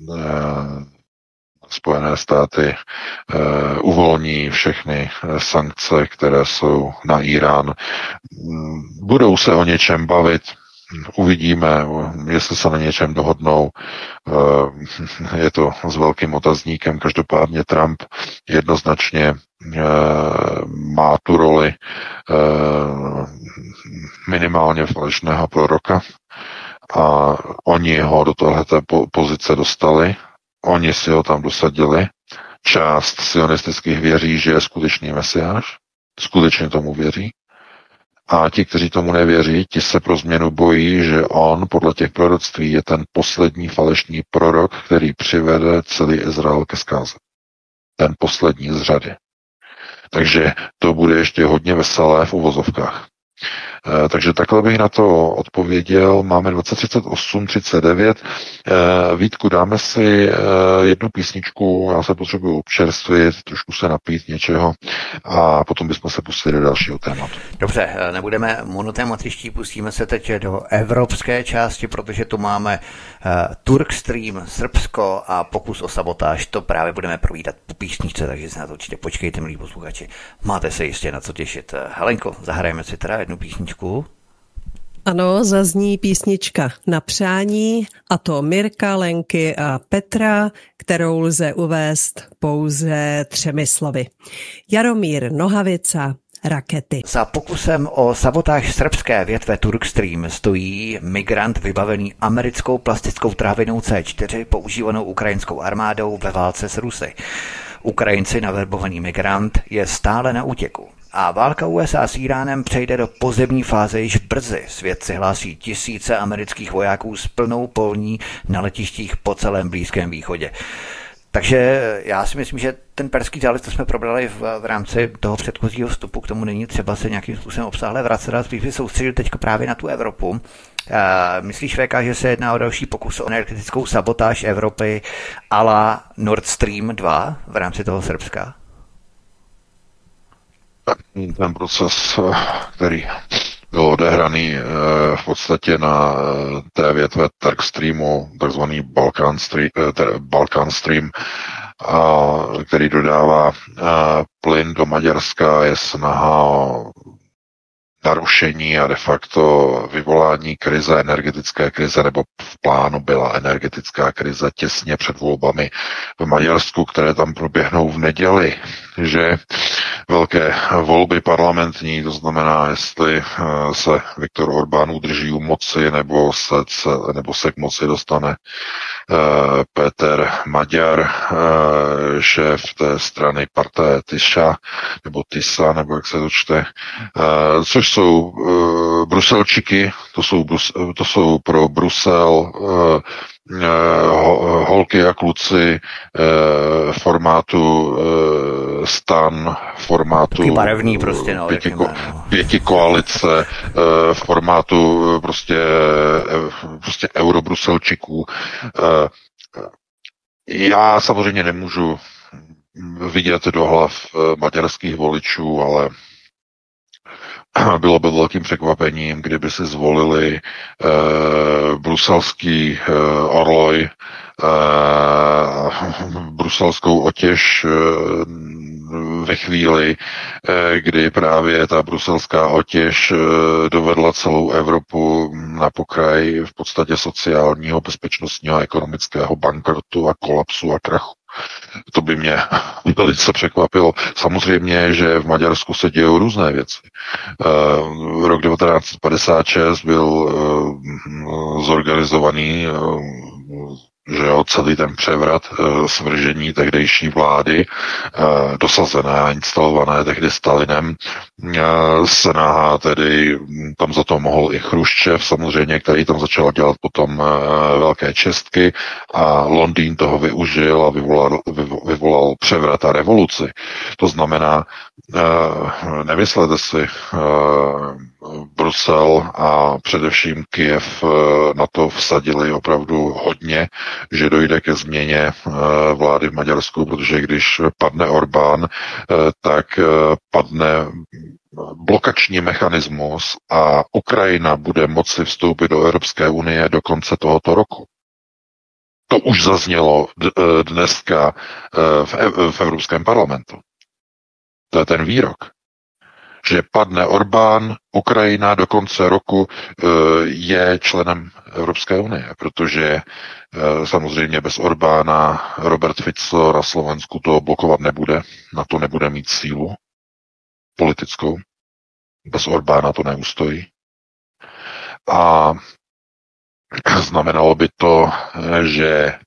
Spojené státy uh, uvolní všechny sankce, které jsou na Irán. Budou se o něčem bavit, Uvidíme, jestli se na něčem dohodnou. Je to s velkým otazníkem. Každopádně Trump jednoznačně má tu roli minimálně falešného proroka a oni ho do tohleté pozice dostali, oni si ho tam dosadili. Část sionistických věří, že je skutečný mesiáš, skutečně tomu věří. A ti, kteří tomu nevěří, ti se pro změnu bojí, že on podle těch proroctví je ten poslední falešný prorok, který přivede celý Izrael ke zkáze. Ten poslední z řady. Takže to bude ještě hodně veselé v uvozovkách. E, takže takhle bych na to odpověděl. Máme dvacet třicet osm třicet devět. E, Vítku, dáme si e, jednu písničku, já se potřebuji občerstvit, trošku se napít něčeho a potom bychom se pustili do dalšího tématu. Dobře, nebudeme monotématičtí, pustíme se teď do evropské části, protože tu máme uh, Turkstream, Srbsko a pokus o sabotáž. To právě budeme provídat po písničce, takže si na to určitě počkejte, milí posluchači. Máte se jistě na co těšit. Helenko, zahrajeme si teda jednu písničku. Ano, zazní písnička Na přání, a to Mirka, Lenky a Petra, kterou lze uvést pouze třemi slovy. Jaromír Nohavica, Rakety. Za pokusem o sabotáž srbské větve Turkstream stojí migrant vybavený americkou plastickou trávinou cé čtyři používanou ukrajinskou armádou ve válce s Rusy. Ukrajinci naverbovaný migrant je stále na útěku. A válka U S A s Iránem přejde do pozemní fáze již brzy. Svědci hlásí tisíce amerických vojáků s plnou polní na letištích po celém Blízkém východě. Takže já si myslím, že ten Perský záliv, to jsme probrali v, v rámci toho předchozího vstupu, k tomu není třeba se nějakým způsobem obsáhle vracet, ale spíš by soustředil teď právě na tu Evropu. E, myslíš, V K, že se jedná o další pokus o energetickou sabotáž Evropy a la Nord Stream dva v rámci toho Srbska? Ten proces, který byl odehraný v podstatě na té větve Turkstreamu, takzvaný Balkan Stream, Balkan Stream, který dodává plyn do Maďarska, je snaha o narušení a de facto vyvolání krize, energetické krize, nebo v plánu byla energetická krize těsně před volbami v Maďarsku, které tam proběhnou v neděli, že velké volby parlamentní, to znamená, jestli se Viktor Orbán udrží u moci, nebo se, nebo se k moci dostane Péter Maďar, šéf té strany Partaje Tisza, nebo Tisa, nebo jak se to čte, což jsou Bruselčiky, to jsou, to jsou pro Brusel holky a kluci formátu stan, formátu barevný prostě, no, pěti, ko, pěti koalice, formátu prostě, prostě eurobruselčiků. Já samozřejmě nemůžu vidět do hlav maďarských voličů, ale bylo by velkým překvapením, kdyby si zvolili uh, bruselský uh, orloj, uh, bruselskou otěž uh, ve chvíli, uh, kdy právě ta bruselská otěž uh, dovedla celou Evropu na pokraj v podstatě sociálního, bezpečnostního a ekonomického bankrotu a kolapsu a krachu. To by mě velice překvapilo. Samozřejmě, že v Maďarsku se dějou různé věci. Uh, rok devatenáct set padesát šest byl uh, zorganizovaný uh, že jo, celý ten převrat uh, svržení tehdejší vlády, uh, dosazené a instalované tehdy Stalinem. Uh, Snaha tedy, tam za to mohl i Chruščev, samozřejmě, který tam začal dělat potom uh, velké čestky a Londýn toho využil a vyvolal, vyvolal převrat a revoluci. To znamená, uh, nemyslete si, uh, Brusel a především Kyjev uh, na to vsadili opravdu hodně, že dojde ke změně vlády v Maďarsku, protože když padne Orbán, tak padne blokační mechanismus a Ukrajina bude moci vstoupit do Evropské unie do konce tohoto roku. To už zaznělo dneska v Evropském parlamentu. To je ten výrok, že padne Orbán, Ukrajina do konce roku je členem Evropské unie, protože samozřejmě bez Orbána Robert Fico na Slovensku to blokovat nebude, na to nebude mít sílu politickou, bez Orbána to neustojí. A znamenalo by to, že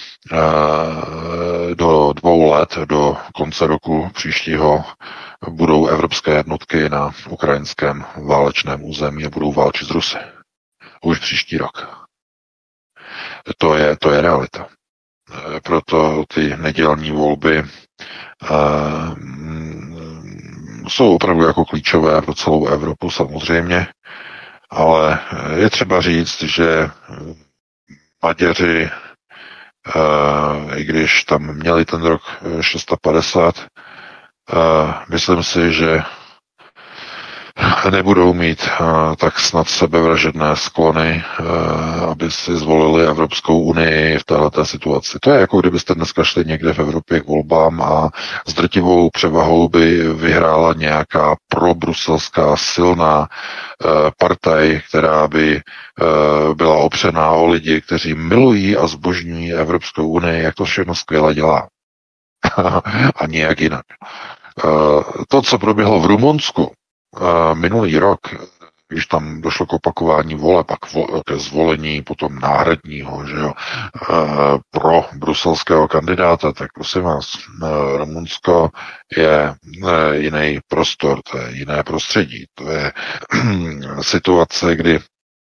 do dvou let, do konce roku příštího, budou evropské jednotky na ukrajinském válečném území a budou válčit s Rusy. Už příští rok. To je, to je realita. Proto ty nedělní volby uh, jsou opravdu jako klíčové pro celou Evropu samozřejmě, ale je třeba říct, že Maďaři, uh, i když tam měli ten rok padesát šest, uh, myslím si, že nebudou mít uh, tak snad sebevražedné sklony, uh, aby si zvolili Evropskou unii v této situaci. To je jako kdybyste dneska šli někde v Evropě k volbám a s drtivou převahou by vyhrála nějaká probruselská silná uh, partaj, která by uh, byla opřená o lidi, kteří milují a zbožňují Evropskou unii, jak to všechno skvěle dělá. A nějak jinak. Uh, to, co proběhlo v Rumunsku minulý rok, když tam došlo k opakování voleb a ke zvolení potom náhradního, že jo, pro bruselského kandidáta, tak prosím vás, Rumunsko je jiný prostor, to je jiné prostředí, to je situace, kdy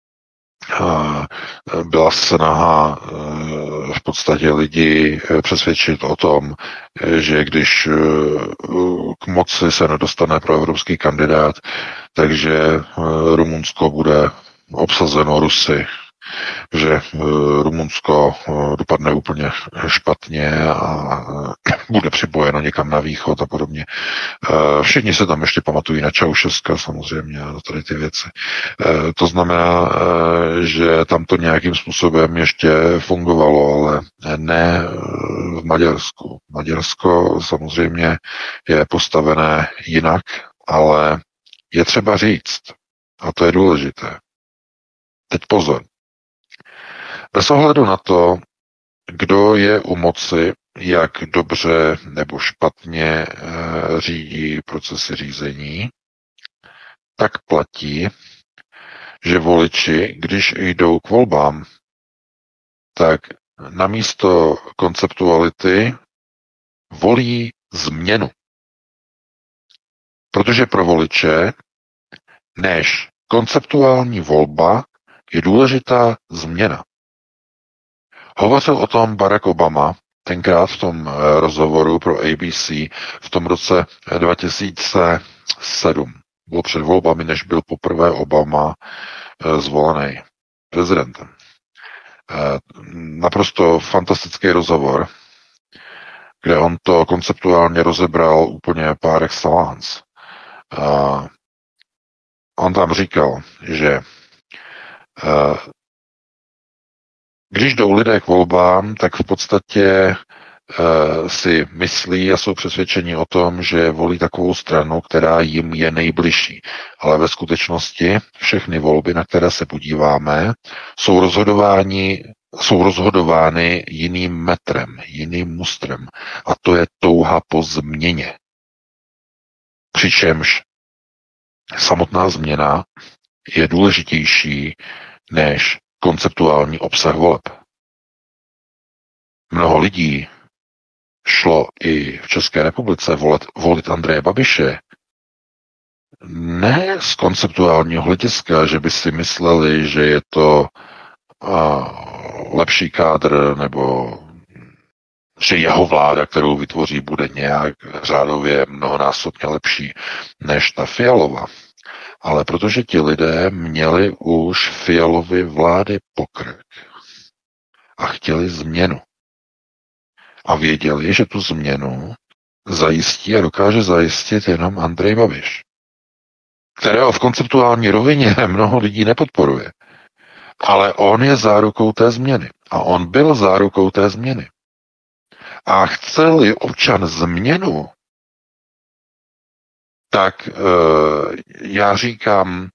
byla snaha v podstatě lidi přesvědčit o tom, že když k moci se nedostane proevropský kandidát, takže Rumunsko bude obsazeno Rusy, že Rumunsko dopadne úplně špatně a bude připojeno někam na východ a podobně. Všichni se tam ještě pamatují na Čaušeska samozřejmě a tady ty věci. To znamená, že tam to nějakým způsobem ještě fungovalo, ale ne v Maďarsku. Maďarsko samozřejmě je postavené jinak, ale je třeba říct, a to je důležité. Teď pozor. Bez ohledu na to, kdo je u moci, jak dobře nebo špatně e, řídí procesy řízení, tak platí, že voliči, když jdou k volbám, tak namísto konceptuality volí změnu. Protože pro voliče než konceptuální volba je důležitá změna. Hovořil o tom Barack Obama tenkrát v tom rozhovoru pro A B C v tom roce dva tisíce sedm. Bylo před volbami, než byl poprvé Obama zvolený prezidentem. Naprosto fantastický rozhovor, kde on to konceptuálně rozebral úplně par excellence. On tam říkal, že když jdou lidé k volbám, tak v podstatě uh, si myslí a jsou přesvědčeni o tom, že volí takovou stranu, která jim je nejbližší. Ale ve skutečnosti všechny volby, na které se podíváme, jsou rozhodovány, jsou rozhodovány jiným metrem, jiným mustrem. A to je touha po změně. Přičemž samotná změna je důležitější než konceptuální obsah voleb. Mnoho lidí šlo i v České republice volit, volit Andreje Babiše ne z konceptuálního hlediska, že by si mysleli, že je to a, lepší kádr nebo že jeho vláda, kterou vytvoří, bude nějak řádově mnohonásobně lepší než ta Fialova. Ale protože ti lidé měli už Fialovy vlády pokrk a chtěli změnu. A věděli, že tu změnu zajistí a dokáže zajistit jenom Andrej Babiš, kterého v konceptuální rovině mnoho lidí nepodporuje. Ale on je zárukou té změny. A on byl zárukou té změny. A chce-li občan změnu, tak já říkám,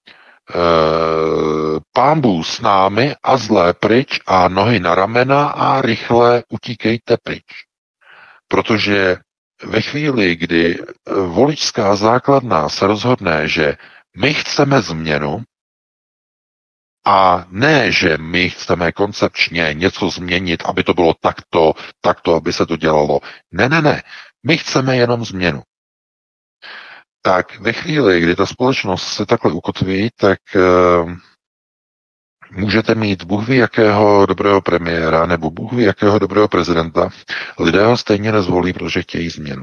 Pán Bůh s námi a zlé pryč a nohy na ramena a rychle utíkejte pryč. Protože ve chvíli, kdy voličská základna se rozhodne, že my chceme změnu a ne, že my chceme koncepčně něco změnit, aby to bylo takto, takto, aby se to dělalo. Ne, ne, ne. My chceme jenom změnu. Tak ve chvíli, kdy ta společnost se takhle ukotví, tak uh, můžete mít Bůh ví jakého dobrého premiéra nebo Bůh ví jakého dobrého prezidenta. Lidé ho stejně nezvolí, protože chtějí změnu.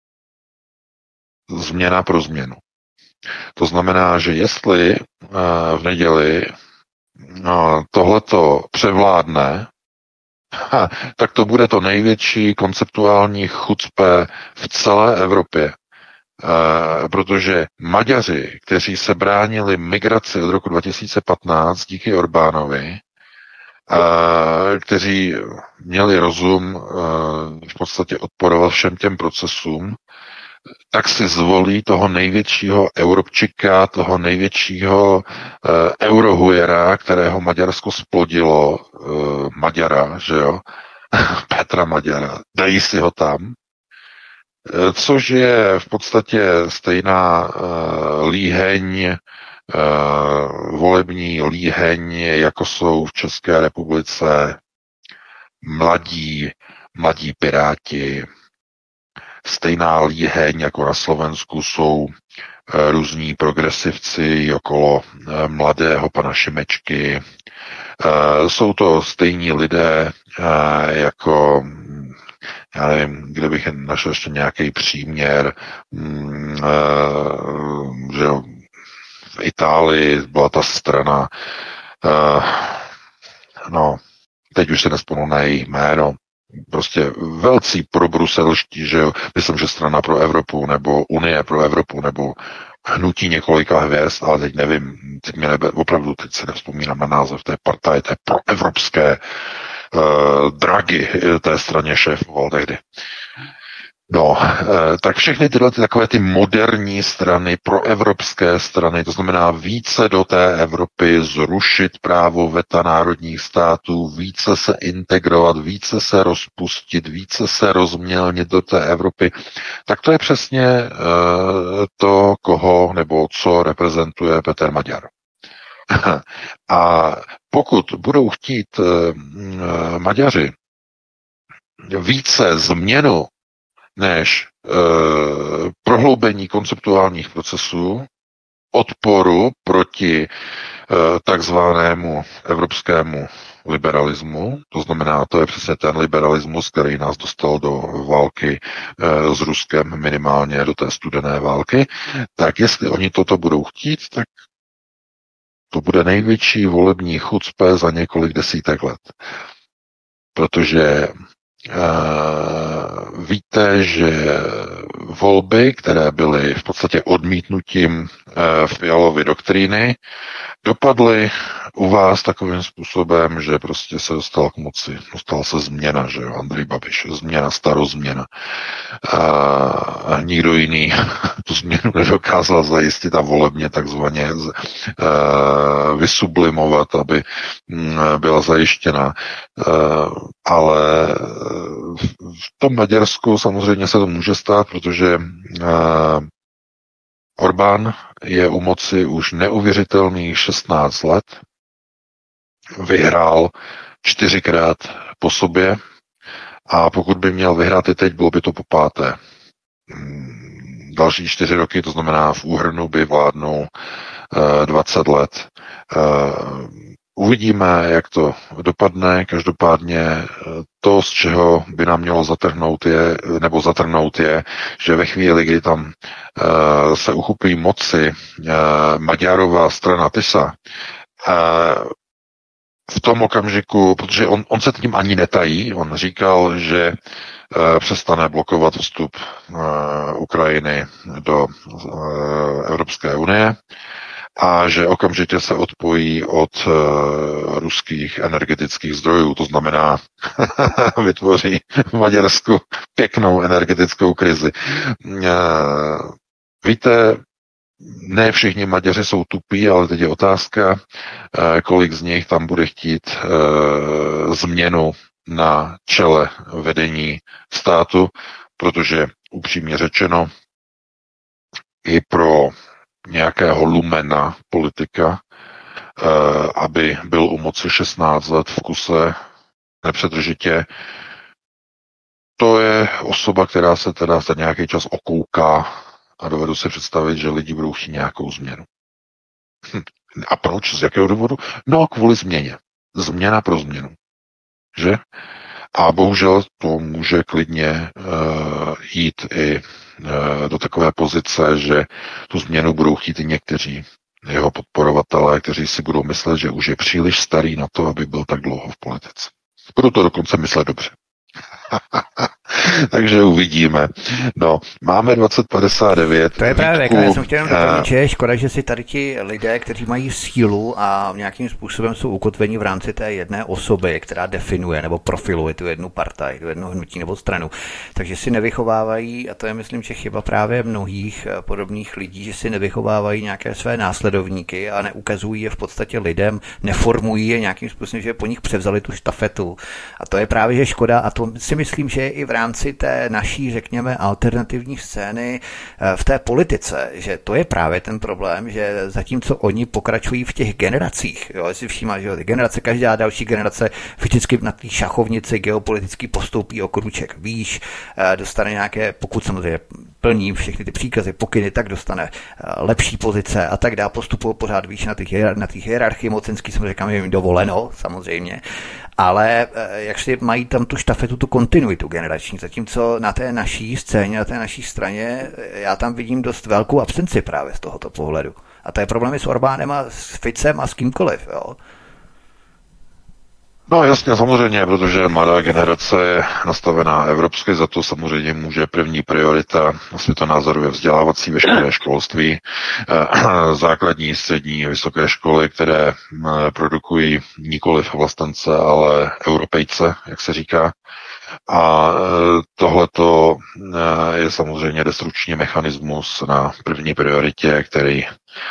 Změna pro změnu. To znamená, že jestli uh, v neděli uh, tohleto převládne, ha, tak to bude to největší konceptuální chucpe v celé Evropě. Uh, protože Maďaři, kteří se bránili migraci od roku dva tisíce patnáct díky Orbánovi, uh, kteří měli rozum uh, v podstatě odporovat všem těm procesům, tak si zvolí toho největšího Europčika, toho největšího uh, eurohujera, kterého Maďarsko splodilo, uh, Maďara, že jo, Petra Maďara, dají si ho tam, což je v podstatě stejná uh, líheň, uh, volební líheň, jako jsou v České republice mladí, mladí piráti. Stejná líheň, jako na Slovensku jsou uh, různí progresivci okolo uh, mladého pana Šimečky. Uh, jsou to stejní lidé, uh, jako já nevím, kde bych našel ještě nějaký příměr, mm, uh, že jo, v Itálii byla ta strana, uh, no, teď už se nespomenu na její jméno, prostě velcí probruselští, že jo, myslím, že strana pro Evropu, nebo Unie pro Evropu, nebo hnutí několika hvězd, ale teď nevím, teď mě nebe, opravdu teď se nevzpomínám na název té partaje, té proevropské Uh, Draghi té straně šéfoval tehdy. No, uh, tak všechny tyhle ty, takové ty moderní strany, proevropské strany, to znamená více do té Evropy zrušit právo veta národních států, více se integrovat, více se rozpustit, více se rozmělnit do té Evropy, tak to je přesně uh, to, koho nebo co reprezentuje Petr Maďar. A pokud budou chtít uh, Maďaři více změnu než uh, prohloubení konceptuálních procesů, odporu proti uh, takzvanému evropskému liberalismu, to znamená, to je přesně ten liberalismus, který nás dostal do války uh, s Ruskem, minimálně do té studené války, tak jestli oni toto budou chtít, tak to bude největší volební chucpe za několik desítek let. Protože uh, víte, že volby, které byly v podstatě odmítnutím uh, Fialovy doktríny, dopadly u vás takovým způsobem, že prostě se dostal k moci. Dostala se změna, že jo, Andrej Babiš. Změna, starozměna. A nikdo jiný tu změnu nedokázal zajistit a volebně takzvaně uh, vysublimovat, aby um, byla zajištěna. Uh, ale v tom Maďarsku samozřejmě se to může stát, protože uh, Orbán je u moci už neuvěřitelných šestnáct let, vyhrál čtyřikrát po sobě a pokud by měl vyhrát i teď, bylo by to po páté. Další čtyři roky, to znamená v úhrnu by vládnul uh, dvacet let. Uh, uvidíme, jak to dopadne. Každopádně to, z čeho by nám mělo zatrhnout je, nebo zatrhnout je, že ve chvíli, kdy tam uh, se uchopí moci uh, Maďarová strana Tisa, uh, v tom okamžiku, protože on, on se tím ani netají, on říkal, že uh, přestane blokovat vstup uh, Ukrajiny do uh, Evropské unie a že okamžitě se odpojí od uh, ruských energetických zdrojů, to znamená vytvoří v Maďarsku pěknou energetickou krizi. Uh, víte, ne všichni Maďaři jsou tupí, ale teď je otázka, kolik z nich tam bude chtít změnu na čele vedení státu, protože upřímně řečeno i pro nějakého lumena politika, aby byl u moci šestnáct let v kuse nepřetržitě, to je osoba, která se teda za nějaký čas okouká a dovedu si představit, že lidi budou chtít nějakou změnu. Hm. A proč? Z jakého důvodu? No, kvůli změně. Změna pro změnu. Že? A bohužel to může klidně uh, jít i uh, do takové pozice, že tu změnu budou chtít i někteří jeho podporovatelé, kteří si budou myslet, že už je příliš starý na to, aby byl tak dlouho v politice. Budu to dokonce myslet dobře. Takže uvidíme. No, máme dvacet padesát devět. To je právě, Vítku, já jsem chtěl jenom doplnit, že je škoda, že si tady ti lidé, kteří mají sílu a nějakým způsobem jsou ukotveni v rámci té jedné osoby, která definuje nebo profiluje tu jednu partaj, tu jednu hnutí nebo stranu, takže si nevychovávají, a to je myslím, že chyba právě mnohých podobných lidí, že si nevychovávají nějaké své následovníky a neukazují je v podstatě lidem, neformují je nějakým způsobem, že po nich převzali tu štafetu. A to je právě, že škoda, a to si myslím, že i v rámci té naší, řekněme, alternativní scény v té politice, že to je právě ten problém, že zatímco oni pokračují v těch generacích, jo, jestli všímáš, že ty generace, každá další generace vždycky na té šachovnici geopoliticky postoupí o kruček výš, dostane nějaké, pokud samozřejmě plní všechny ty příkazy, pokyny, tak dostane lepší pozice a tak dále, postupují pořád výš na těch na těch hierarchii mocenský, samozřejmě říkám, že jim dovoleno, samozřejmě, ale jak si mají tam tu štafetu, tu kontinuitu generační, zatímco na té naší scéně, na té naší straně, já tam vidím dost velkou absenci právě z tohoto pohledu. A to je problémy s Orbánem a s Ficem a s kýmkoliv, jo. No jasně, samozřejmě, protože mladá generace je nastavená evropsky, za to samozřejmě může první priorita světonázorově vzdělávací veškeré školství, základní, střední, vysoké školy, které produkují nikoliv vlastence, ale europejce, jak se říká. A tohleto je samozřejmě destrukční mechanismus na první prioritě, který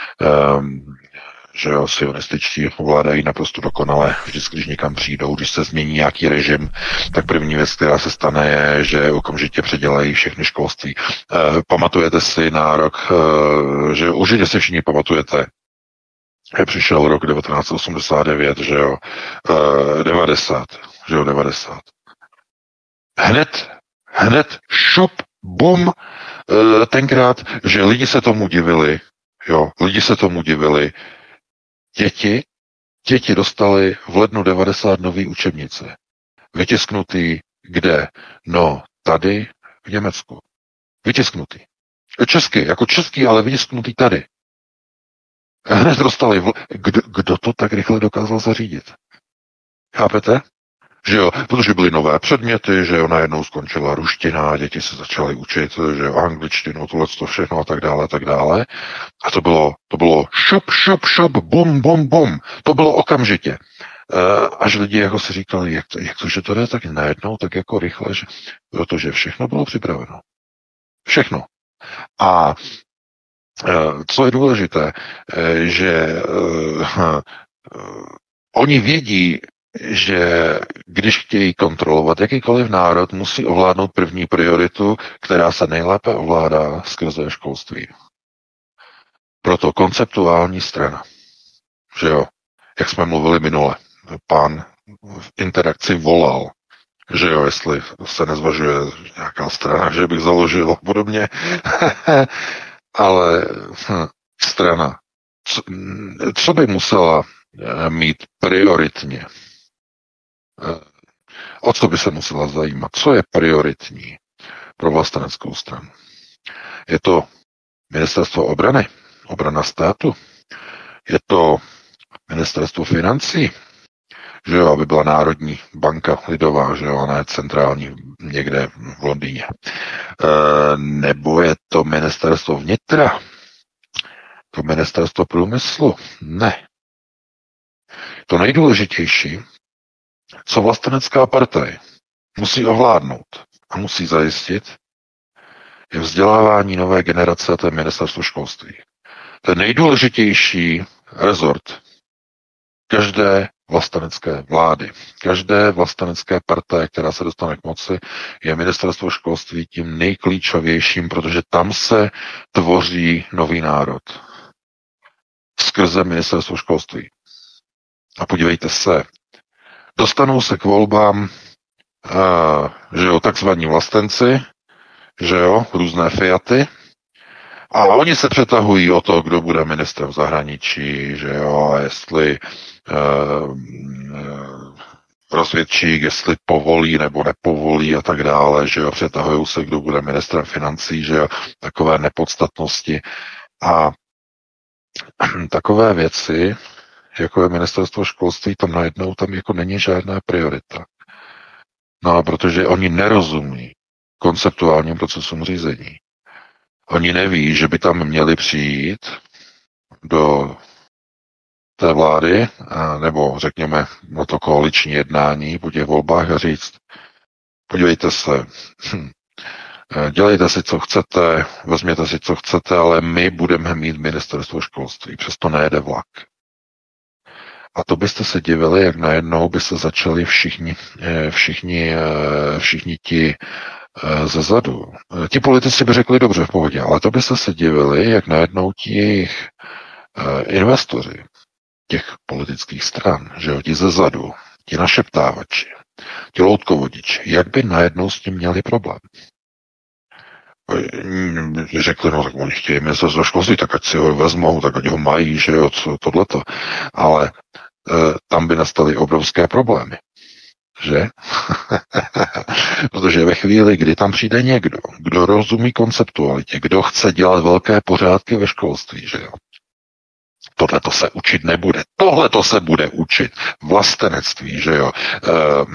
že jo, sionističtí ovládají naprosto dokonale. Vždycky, když někam přijdou, když se změní nějaký režim, tak první věc, která se stane, je, že okamžitě předělají všechny školství. E, pamatujete si na rok, e, že určitě si všichni pamatujete, že přišel rok devatenáct osmdesát devět, že jo, e, devadesát, že jo, devadesát. Hned, hned, šup, bum, e, tenkrát, že lidi se tomu divili, jo, lidi se tomu divili, Děti, děti dostali v lednu devadesát nový učebnice. Vytisknutý kde? No, tady v Německu. Vytisknutý. Česky, jako český, ale vytisknutý tady. Hned dostali. V... Kdo, kdo to tak rychle dokázal zařídit? Chápete? Že jo, protože byly nové předměty, že jo, najednou skončila ruština, děti se začaly učit, že jo, angličtinu, tohle to všechno a tak dále, a tak dále. A to bylo, to bylo šup, šup, šup, bum, bum, bum. To bylo okamžitě. Uh, až lidi jako si říkali, jak to, jak to, že to jde tak najednou, tak jako rychle, že, protože všechno bylo připraveno. Všechno. A uh, co je důležité, uh, že uh, uh, oni vědí, že když chtějí kontrolovat jakýkoliv národ, musí ovládnout první prioritu, která se nejlépe ovládá skrze školství. Proto konceptuální strana. Že jo, jak jsme mluvili minule, pán v interakci volal, že jo, jestli se nezvažuje nějaká strana, že bych založil a podobně, ale hm, strana, co, co by musela mít prioritně, o co by se musela zajímat? Co je prioritní pro vlasteneckou stranu? Je to ministerstvo obrany, obrana státu? Je to ministerstvo financí? Že jo, aby byla Národní banka lidová, že jo, a ne centrální někde v Londýně. E, nebo je to ministerstvo vnitra? To ministerstvo průmyslu? Ne. To nejdůležitější, co vlastenecká partaj musí ovládnout a musí zajistit, je vzdělávání nové generace, a to je ministerstvo školství. ten nejdůležitější rezort každé vlastenecké vlády, každé vlastenecké partaje, která se dostane k moci, je ministerstvo školství tím nejklíčovějším, protože tam se tvoří nový národ. Skrze ministerstvo školství. A podívejte se, dostanou se k volbám uh, že jo, takzvaní vlastenci, že jo, různé fiaty, a oni se přetahují o to, kdo bude ministrem zahraničí, že jo, a jestli uh, uh, rozvědčík, jestli povolí nebo nepovolí a tak dále, že jo, přetahují se, kdo bude ministrem financí, že jo, takové nepodstatnosti. A takové věci, jako je ministerstvo školství, tam najednou tam jako není žádná priorita. No, protože oni nerozumí konceptuálním procesům řízení. Oni neví, že by tam měli přijít do té vlády, nebo řekněme na to koaliční jednání po těch volbách a říct, podívejte se, hm, dělejte si, co chcete, vezměte si, co chcete, ale my budeme mít ministerstvo školství, přesto nejede vlak. A to byste se divili, jak najednou by se začali všichni, všichni, všichni ti ze zadu. Ti politici by řekli dobře v pohodě, ale to byste se divili, jak najednou ti jejich investoři těch politických stran, že jo, ti ze zadu, ti našeptávači, ti loutkovodiči, jak by najednou s tím měli problém. Řekli, no tak oni chtějí ministerstvo školství, tak ať si ho vezmou, tak ať ho mají, že jo, co tohleto. Ale e, tam by nastaly obrovské problémy. Že? Protože ve chvíli, kdy tam přijde někdo, kdo rozumí konceptualitě, kdo chce dělat velké pořádky ve školství, že jo, tohle to se učit nebude. Tohle to se bude učit. Vlastenectví, že jo, e,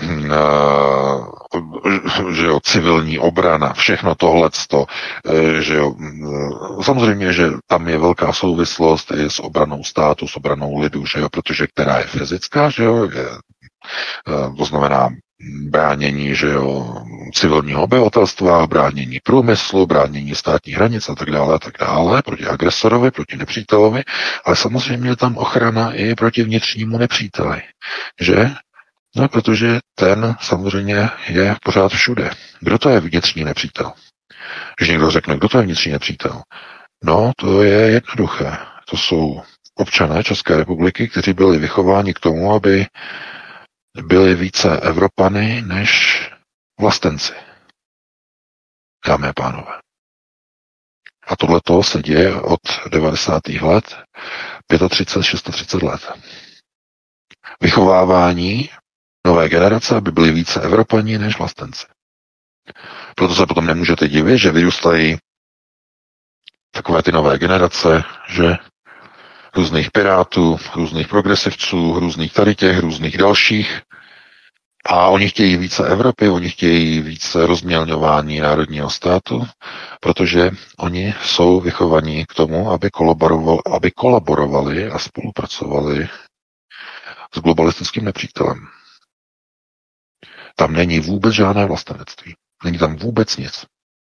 e, že jo, civilní obrana, všechno tohleto, e, že jo. E, samozřejmě, že tam je velká souvislost i s obranou státu, s obranou lidu, že jo, protože která je fyzická, že jo, je, e, to znamená bránění, že jo, civilního obyvatelstva, bránění průmyslu, bránění státních hranic a tak dále a tak dále, proti agresorovi, proti nepřítelovi, ale samozřejmě je tam ochrana i proti vnitřnímu nepříteli, že? No, protože ten samozřejmě je pořád všude. Kdo to je vnitřní nepřítel? Když někdo řekne, kdo to je vnitřní nepřítel? No, to je jednoduché. To jsou občané České republiky, kteří byli vychováni k tomu, aby byli více Evropany než vlastenci. Dámy a pánové. A tohleto se děje od devadesátých let, třicet pět, třicet šest let. Vychovávání nové generace, aby byli více Evropani než vlastenci. Proto se potom nemůžete divit, že vyrůstají takové ty nové generace, že různých pirátů, různých progresivců, různých tady těch, různých dalších. A oni chtějí více Evropy, oni chtějí více rozmělňování národního státu, protože oni jsou vychovaní k tomu, aby kolaborovali, aby kolaborovali a spolupracovali s globalistickým nepřítelem. Tam není vůbec žádné vlastenectví. Není tam vůbec nic.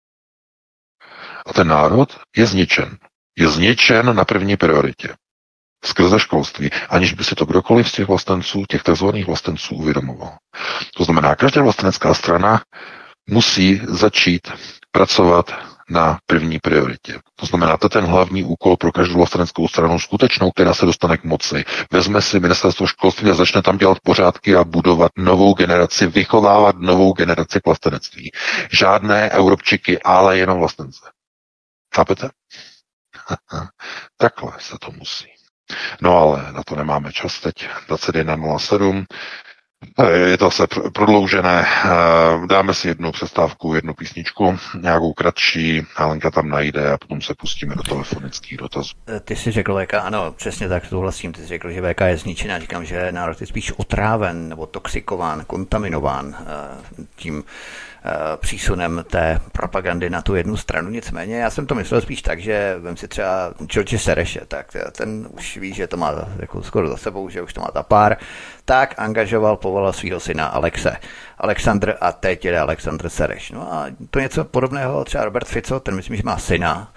A ten národ je zničen. Je zničen na první prioritě. Skrze školství, aniž by si to kdokoliv z těch vlastenců, těch tzv. Vlastenců uvědomoval. To znamená, každá vlastenecká strana musí začít pracovat na první prioritě. To znamená, to je ten hlavní úkol pro každou vlasteneckou stranu skutečnou, která se dostane k moci. Vezme si ministerstvo školství a začne tam dělat pořádky a budovat novou generaci, vychovávat novou generaci k vlastenectví. Žádné Evropčiky, ale jenom vlastence. Chápete? Takhle se to musí. No ale na to nemáme čas teď, dvacet jedna nula sedm. Je to se prodloužené. Dáme si jednu přestávku, jednu písničku, nějakou kratší, Helenka tam najde a potom se pustíme do telefonických dotazů. Ty jsi řekl V K, ano, přesně tak, souhlasím. Ty jsi řekl, že V K je zničená. Říkám, že národ je spíš otráven nebo toxikován, kontaminován tím přísunem té propagandy na tu jednu stranu. Nicméně já jsem to myslel spíš tak, že vem si třeba George Sereše, tak ten už ví, že to má jako skoro za sebou, že už to má ta pár, tak angažoval, povolal svého syna Alexe. Alexandr a teď jede Alexandr Sereš. No a to něco podobného třeba Robert Fico, ten myslím, že má syna,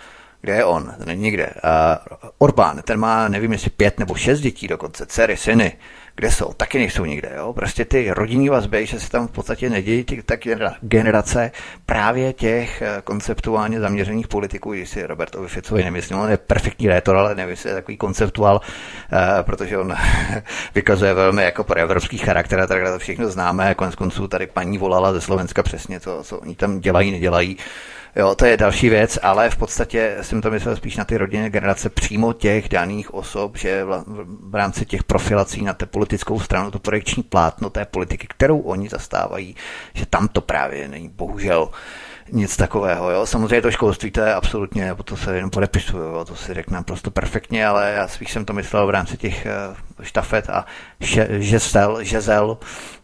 Kde je on? To není nikde. Uh, Orbán, ten má, nevím, jestli pět nebo šest dětí dokonce, dcery, syny. Kde jsou? Taky nejsou nikde. Jo? Prostě ty rodinní vazby, že se tam v podstatě nedějí ty, tak generace právě těch konceptuálně zaměřených politiků, když si Robertovi Ficovi nemyslím, on je perfektní rétor, ale nevím, jestli je takový konceptuál, uh, protože on vykazuje velmi jako proevropský charakter a takhle to všechno známe. Konec konců tady paní volala ze Slovenska přesně to, co oni tam dělají, nedělají. Jo, to je další věc, ale v podstatě jsem to myslel spíš na ty rodinné generace přímo těch daných osob, že v rámci těch profilací na té politickou stranu, to projekční plátno té politiky, kterou oni zastávají, že tam to právě není bohužel nic takového. Jo. Samozřejmě to školství, to je absolutně, to se jenom podepisuju, jo. To si řeknu naprosto perfektně, ale já spíš jsem to myslel v rámci těch štafet a žesel, žezel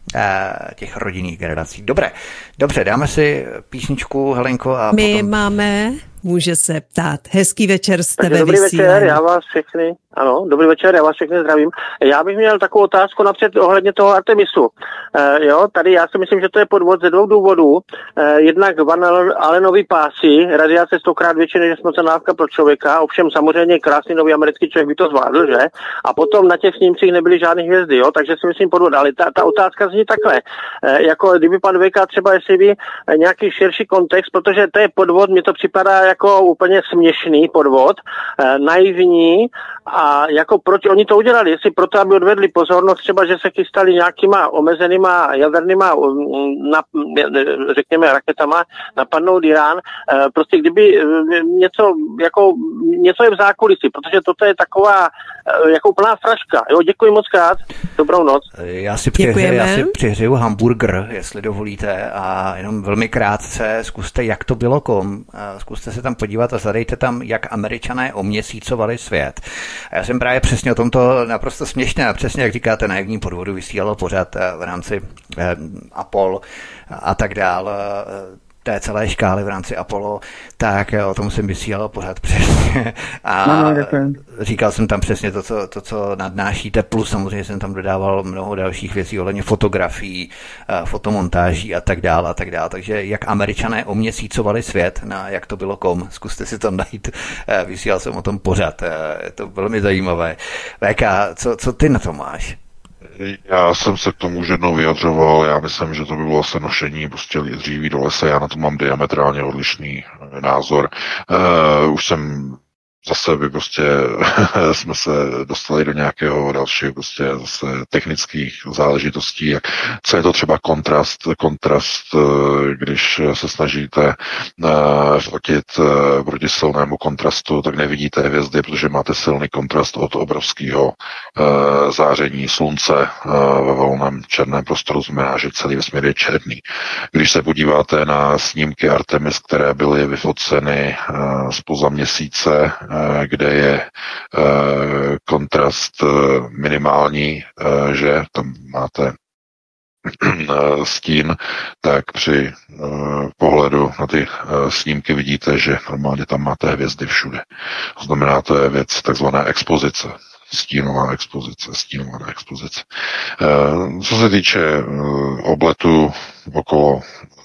těch rodinných generací. Dobré, dobře, dáme si písničku, Helenko, a My potom... máme, může se ptát, hezký večer, jste ve Dobrý vysílání. večer, já vás všechny, ano, dobrý večer, já vás všechny zdravím. Já bych měl takovou otázku napřed ohledně toho Artemisu. E, jo, tady já si myslím, že to je podvod ze dvou důvodů. E, jednak Van Allenovy pásy, radiace stokrát větší než smrtelná pro člověka, ovšem samozřejmě krásný nový americký člověk by to zvládl, že? A potom na těch snímcích nebyly žádné hvězdy, jo, takže si myslím podvod. Ale ta, ta otázka zní takhle, e, jako kdyby pan V K třeba jestli by e, nějaký širší kontext, protože to je podvod, mně to připadá jako úplně směšný podvod, e, naivní. A jako proč oni to udělali? Jestli proto, aby odvedli pozornost, třeba, že se chystali nějakýma omezenýma jadernýma, na, řekněme, raketama napadnout Irán. Prostě kdyby něco, jako, něco je v zákulisí, protože toto je taková jako úplná fraška. Jo, děkuji moc krát. Dobrou noc. Já si, přihřeju, já si přihřeju hamburger, jestli dovolíte, a jenom velmi krátce zkuste, jak to bylo kom. Zkuste se tam podívat a zadejte tam, jak Američané oměsícovali svět. A já jsem právě přesně o tomto naprosto směšně a přesně, jak říkáte, naivní podvodu vysílalo pořád v rámci eh, Apollo a tak dál, té celé škály v rámci Apollo, tak o tom jsem vysílal pořád přesně. A no, no, říkal jsem tam přesně to co, to, co nadnášíte, plus samozřejmě jsem tam dodával mnoho dalších věcí ohledně fotografií, fotomontáží a tak dál a tak dál. Takže jak Američané oměsícovali svět, na jak to bylo kom, zkuste si to najít. Vysílal jsem o tom pořád. Je to velmi zajímavé. V K, co, co ty na to máš? Já jsem se k tomu už jednou vyjadřoval, já myslím, že to by bylo asi nošení prostě dříví do lesa, já na to mám diametrálně odlišný názor. Uh, už jsem zase by prostě jsme se dostali do nějakého dalšího prostě zase technických záležitostí, jak, co je to třeba kontrast, kontrast, když se snažíte uh, fotit uh, proti silnému kontrastu, tak nevidíte hvězdy, protože máte silný kontrast od obrovského uh, záření slunce uh, ve volném černém prostoru, znamená, že celý vesmír je černý. Když se podíváte na snímky Artemis, které byly vyfoceny uh, zpoza měsíce, kde je uh, kontrast uh, minimální, uh, že tam máte uh, stín, tak při uh, pohledu na ty uh, snímky vidíte, že normálně tam máte hvězdy všude. To znamená, to je věc takzvané expozice. Stínová expozice, stínová expozice. Uh, co se týče uh, obletu okolo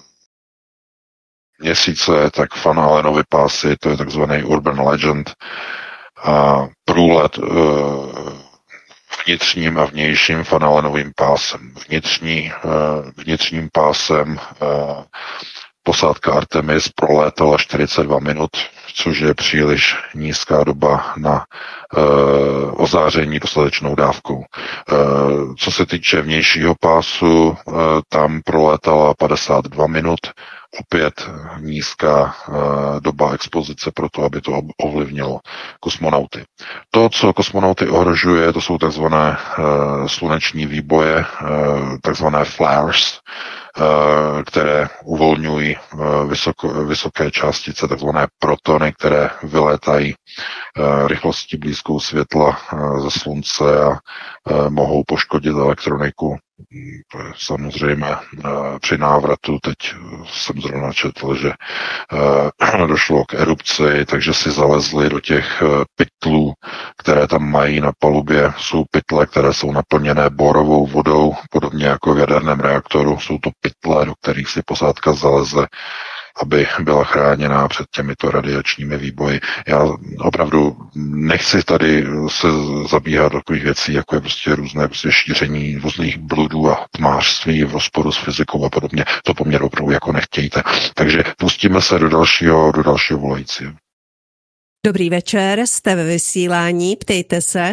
měsíce, tak Van Allenovy pásy, to je takzvaný urban legend, a průlet uh, vnitřním a vnějším Van Allenovým pásem. Vnitřní, uh, vnitřním pásem uh, posádka Artemis prolétala čtyřicet dva minut, což je příliš nízká doba na uh, ozáření dostatečnou dávkou. Uh, co se týče vnějšího pásu, uh, tam prolétala padesát dva minut, opět nízká uh, doba expozice pro to, aby to ovlivnilo kosmonauty. To, co kosmonauty ohrožuje, to jsou takzvané uh, sluneční výboje, uh, takzvané flares, uh, které uvolňují uh, vysoko, vysoké částice, takzvané protony, které vylétají uh, rychlostí blízkou světla uh, ze slunce a uh, mohou poškodit elektroniku. To je samozřejmě při návratu, teď jsem zrovna četl, že došlo k erupci, takže si zalezli do těch pytlů, které tam mají na palubě. Jsou pytle, které jsou naplněné borovou vodou, podobně jako v jaderném reaktoru. Jsou to pytle, do kterých si posádka zaleze aby byla chráněná před těmito radiačními výboji. Já opravdu nechci tady se zabíhat do takových věcí, jako je prostě různé prostě šíření různých bludů a tmářství v rozporu s fyzikou a podobně. To po mně opravdu jako nechtějte. Takže pustíme se do dalšího, do dalšího volajícího. Dobrý večer, jste ve vysílání, ptejte se.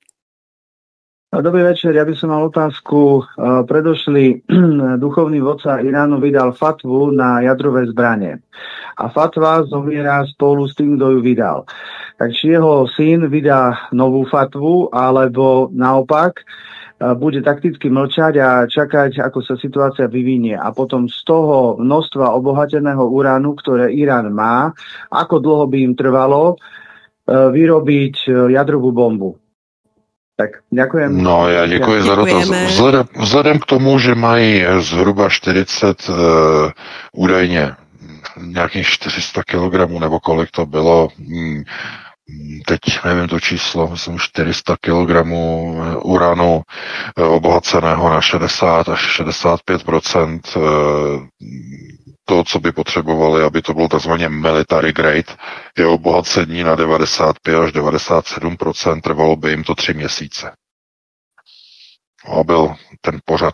Dobrý večer, ja by som mal otázku. Predošlý duchovný vodca Iránu vydal fatvu na jadrové zbranie. A fatva zomiera spolu s tým, kto ju vydal. Tak či jeho syn vydá novú fatvu, alebo naopak bude takticky mlčať a čakať, ako sa situácia vyvinie. A potom z toho množstva obohateného uránu, ktoré Irán má, ako dlho by im trvalo vyrobiť jadrovú bombu. Tak, děkujem. No, já děkuji za dotaz. Vzhledem, vzhledem k tomu, že mají zhruba čtyřicet uh, údajně nějakých čtyři sta kilogramů, nebo kolik to bylo, hmm, teď nevím to číslo, myslím čtyři sta kilogramů uranu obohaceného na šedesát až šedesát pět procent uh, to, co by potřebovali, aby to bylo takzvaně military grade, je obohacení na devadesát pět až devadesát sedm procent, trvalo by jim to tři měsíce. A byl ten pořad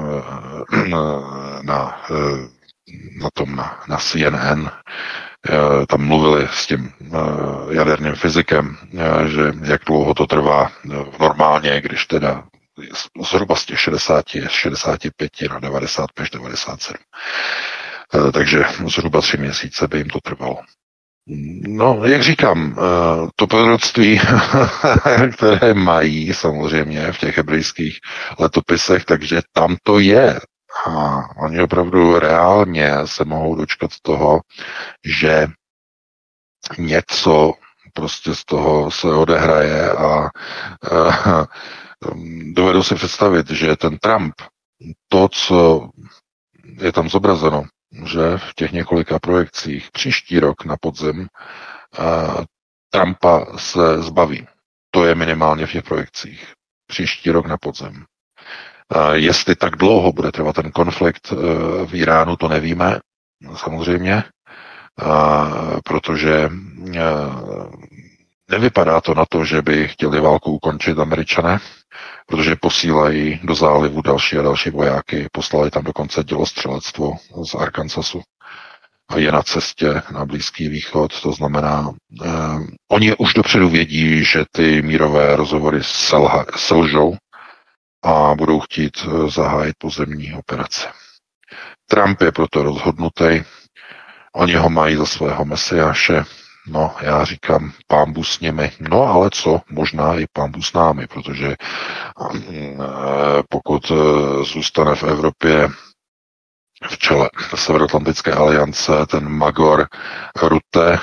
na, na tom, na, na C N N, tam mluvili s tím jaderným fyzikem, že jak dlouho to trvá normálně, když teda zhruba z těch šedesáti, šedesáti pěti na devadesát pět až devadesát sedm. Takže zhruba tři měsíce by jim to trvalo. No, jak říkám, to proroctví, které mají samozřejmě v těch hebrejských letopisech, takže tam to je. A oni opravdu reálně se mohou dočkat toho, že něco prostě z toho se odehraje a, a dovedu si představit, že ten Trump, to, co je tam zobrazeno, že v těch několika projekcích příští rok na podzim uh, Trumpa se zbaví. To je minimálně v těch projekcích. Příští rok na podzim. Uh, jestli tak dlouho bude trvat ten konflikt uh, v Iránu, to nevíme, samozřejmě, uh, protože uh, nevypadá to na to, že by chtěli válku ukončit Američané, protože posílají do zálivu další a další vojáky. Poslali tam dokonce dělostřelectvo z Arkansasu a je na cestě na Blízký východ. To znamená, eh, oni už dopředu vědí, že ty mírové rozhovory selha, selžou a budou chtít eh, zahájit pozemní operace. Trump je proto rozhodnutý. Oni ho mají za svého mesiáše. No, já říkám, pánbu s nimi. No, ale co? Možná i pánbu s námi, protože pokud zůstane v Evropě v čele Severoatlantické aliance ten Magor Rutte,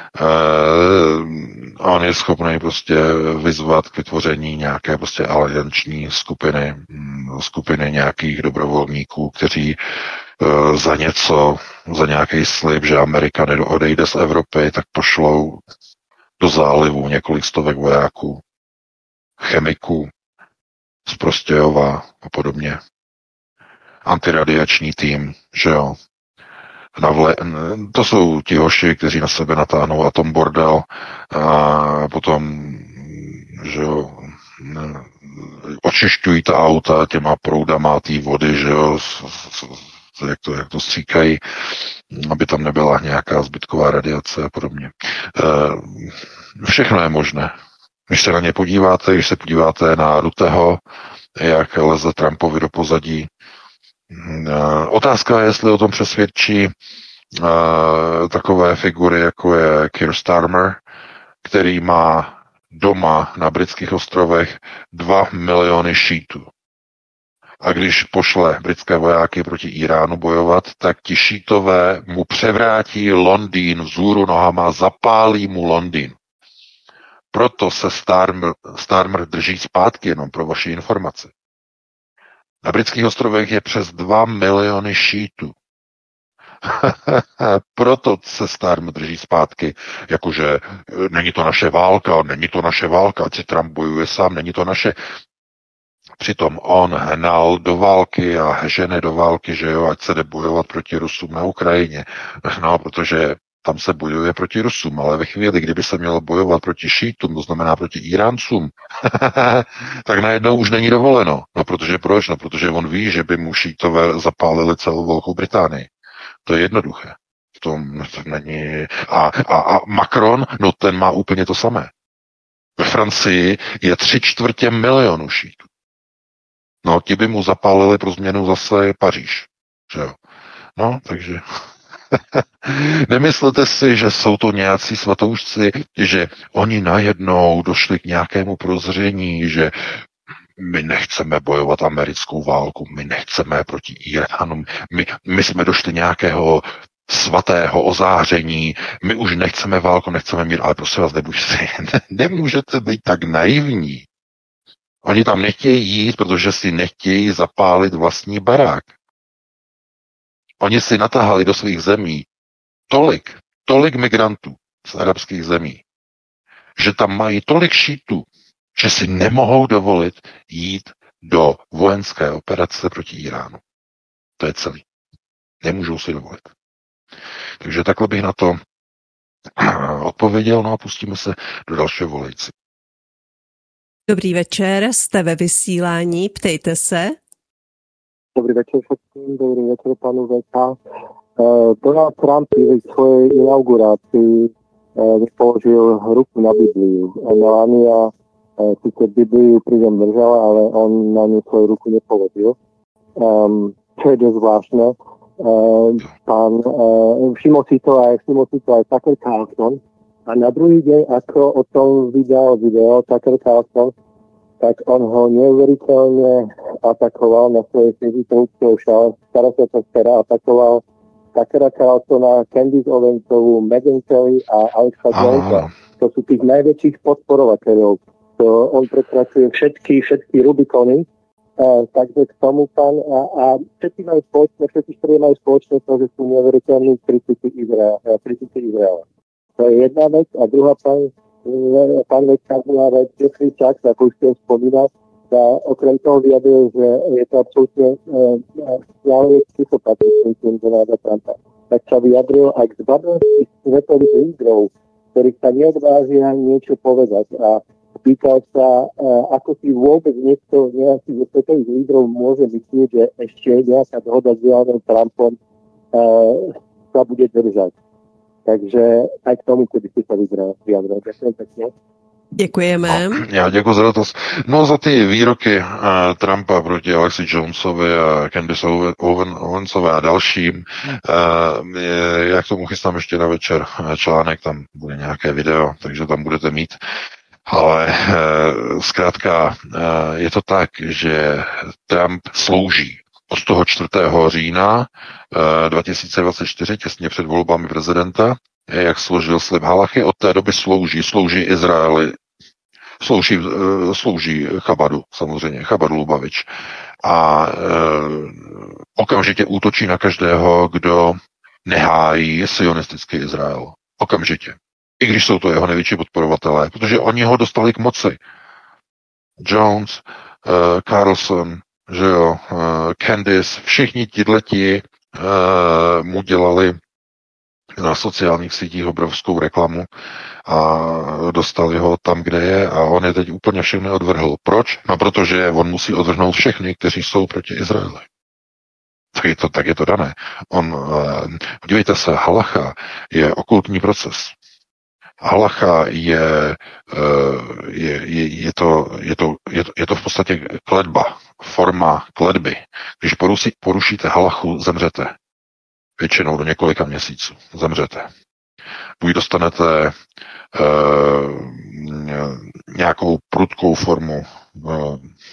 on je schopný prostě vyzvat k vytvoření nějaké prostě alianční skupiny, skupiny nějakých dobrovolníků, kteří za něco, za nějaký slib, že Amerika odejde z Evropy, tak pošlou do zálivu několik stovek vojáků, chemiků z Prostějova a podobně. Antiradiační tým, že jo. Navle, to jsou ti hoši, kteří na sebe natáhnou atom bordel a potom, že jo, očišťují ta auta těma proudama té vody, že jo, jak to, jak to stříkají, aby tam nebyla nějaká zbytková radiace a podobně. Všechno je možné. Když se na ně podíváte, když se podíváte na Rutteho, jak leze Trumpovi do pozadí, otázka je, jestli o tom přesvědčí takové figury, jako je Keir Starmer, který má doma na britských ostrovech dva miliony šítů. A když pošle britské vojáky proti Iránu bojovat, tak ti šítové mu převrátí Londýn vzhůru nohama, zapálí mu Londýn. Proto se Starmer, Starmer drží zpátky, jenom pro vaši informaci. Na britských ostrovech je přes dva miliony šítů. Proto se Starmer drží zpátky, jakože není to naše válka, není to naše válka, ať si Trump bojuje sám, není to naše. Přitom on hnal do války a žene do války, že jo, ať se jde bojovat proti Rusům na Ukrajině. No, protože tam se bojuje proti Rusům, ale ve chvíli, kdyby se mělo bojovat proti šítům, to znamená proti Iráncům, tak najednou už není dovoleno. No protože proč? No protože on ví, že by mu šítové zapálili celou Velkou Británii. To je jednoduché. V tom to není... A, a, a Macron, no ten má úplně to samé. Ve Francii je tři čtvrtě milionu šítů. No, ti by mu zapálili pro změnu zase Paříž. Že jo? No, takže... Nemyslete si, že jsou to nějací svatoušci, že oni najednou došli k nějakému prozření, že my nechceme bojovat americkou válku, my nechceme proti Iránu, my, my jsme došli nějakého svatého ozáření, my už nechceme válku, nechceme mír, ale prosím vás, nemůžete, nemůžete být tak naivní. Oni tam nechtějí jít, protože si nechtějí zapálit vlastní barák. Oni si natahali do svých zemí tolik, tolik migrantů z arabských zemí, že tam mají tolik šítů, že si nemohou dovolit jít do vojenské operace proti Iránu. To je celý. Nemůžou si dovolit. Takže takhle bych na to odpověděl, no a pustíme se do dalšího volající. Dobrý večer, jste ve vysílání, ptejte se. Dobrý večer všetkým, dobrý večer pánu vé ká. Uh, Donald Trump pri svojej inaugurácii uh, položil ruku na Bibliu. Melania uh, síce Bibliu pri ňom držala, ale on na ňu svoju ruku nepoložil. Um, čo je dosť zvláštne. Uh, pán, uh, všimol si to aj, všimol si to aj Tucker Carlson. A na druhý deň, ako o tom vydal video Tucker Carlson, tak on ho neuveriteľne atakoval na svojej Facebook social. Stará sa to včera atakoval Tuckera Carlsona, Candice Owencovú, Meghan Kelly a Alexa Jonesa. To sú tých najväčších podporovateľov. To on prekračuje všetky, všetky Rubikony. Uh, takže k tomu pán a, a všetci majú spoločné, všetci štyri majú spoločné to, že sú neuveriteľní kritici Izraela. Kritici Izraela. To je jedna vec. A druhá pán pán Večka bola vec, Jeffrey Sachs, ako už ste spomínal, a okrem toho vyjadril, že je to absolútne slavný psychopat, myslím, Donalda Trumpa. Tak sa vyjadril aj k zbabnosti svetových lídrov, ktorých sa neodvážia niečo povedať. A pýtal sa, ako si vôbec niekto nejakých svetových lídrov môže myslieť, že ešte nejaká dohoda s Donaldom Trumpom sa bude držať. Takže aj k tomu, kdy si to vyjadril. Ďakujem pekne. Děkujeme. No, já děkuji za dotaz. No za ty výroky uh, Trumpa proti Alexi Jonesovi a Candice Owen, Owensové a dalším, uh, já k tomu chystám ještě na večer článek, tam bude nějaké video, takže tam budete mít. Ale uh, zkrátka uh, je to tak, že Trump slouží od toho čtvrtého října dva tisíce dvacet čtyři, těsně před volbami prezidenta, jak složil slib Halachy, od té doby slouží, slouží Izraeli, slouží, slouží Chabadu, samozřejmě, Chabadu Lubavič. A e, okamžitě útočí na každého, kdo nehájí sionistický Izrael. Okamžitě. I když jsou to jeho největší podporovatelé, protože oni ho dostali k moci. Jones, e, Carlson, že jo, uh, Candice, všichni tihleti uh, mu dělali na sociálních sítích obrovskou reklamu a dostali ho tam, kde je a on je teď úplně všechny odvrhl. Proč? No protože on musí odvrhnout všechny, kteří jsou proti Izraeli. Tak je to, tak je to dané. On, uh, podívejte se, halacha je okultní proces. Halacha je, je, je, je, to, je, to, je, to, je to v podstatě kletba, forma kletby. Když poruší, porušíte halachu, zemřete. Většinou do několika měsíců zemřete. Buď dostanete uh, nějakou prudkou formu uh,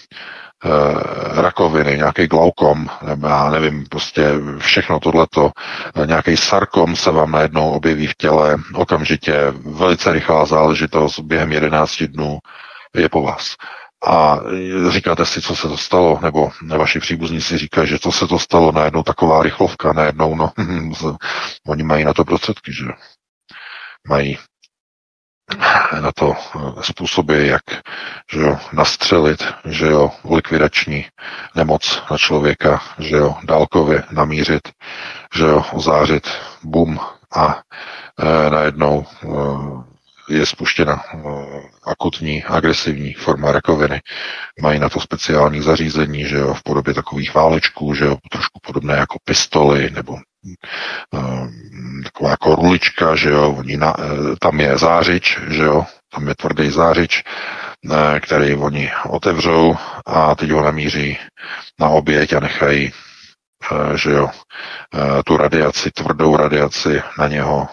rakoviny, nějaký glaukom, nebo já nevím, prostě všechno tohleto, nějaký sarkom se vám najednou objeví v těle, okamžitě velice rychlá záležitost, během jedenácti dnů je po vás. A říkáte si, co se to stalo, nebo vaši příbuzní si říkají, že co se to stalo, najednou taková rychlovka, najednou, no, oni mají na to prostředky, že mají na to způsoby, jak že jo, nastřelit, že jo, likvidační nemoc na člověka, že jo, dálkově namířit, že jo, ozářit, bum a e, najednou e, je spuštěna e, akutní, agresivní forma rakoviny. Mají na to speciální zařízení, že jo, v podobě takových válečků, že jo, trošku podobné jako pistoli, nebo e, taková jako rulička, že jo, oni na, e, tam je zářič, že jo, tam je tvrdý zářič, e, který oni otevřou a teď ho namíří na oběť a nechají, e, že jo, e, tu radiaci, tvrdou radiaci na něho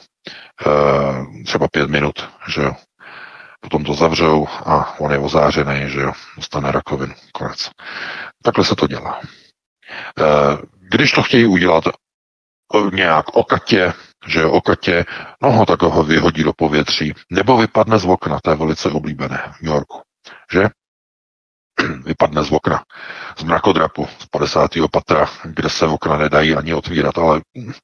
e, třeba pět minut, že jo. Potom to zavřou a on je ozářený, že jo, dostane rakovinu, konec. Takhle se to dělá. E, když to chtějí udělat nějak okatě, že jo, okatě, no ho tak ho vyhodí do povětří, nebo vypadne z okna, to je velice oblíbené v New Yorku, že? Vypadne z okna, z mrakodrapu, z padesátého patra, kde se okna nedají ani otvírat, ale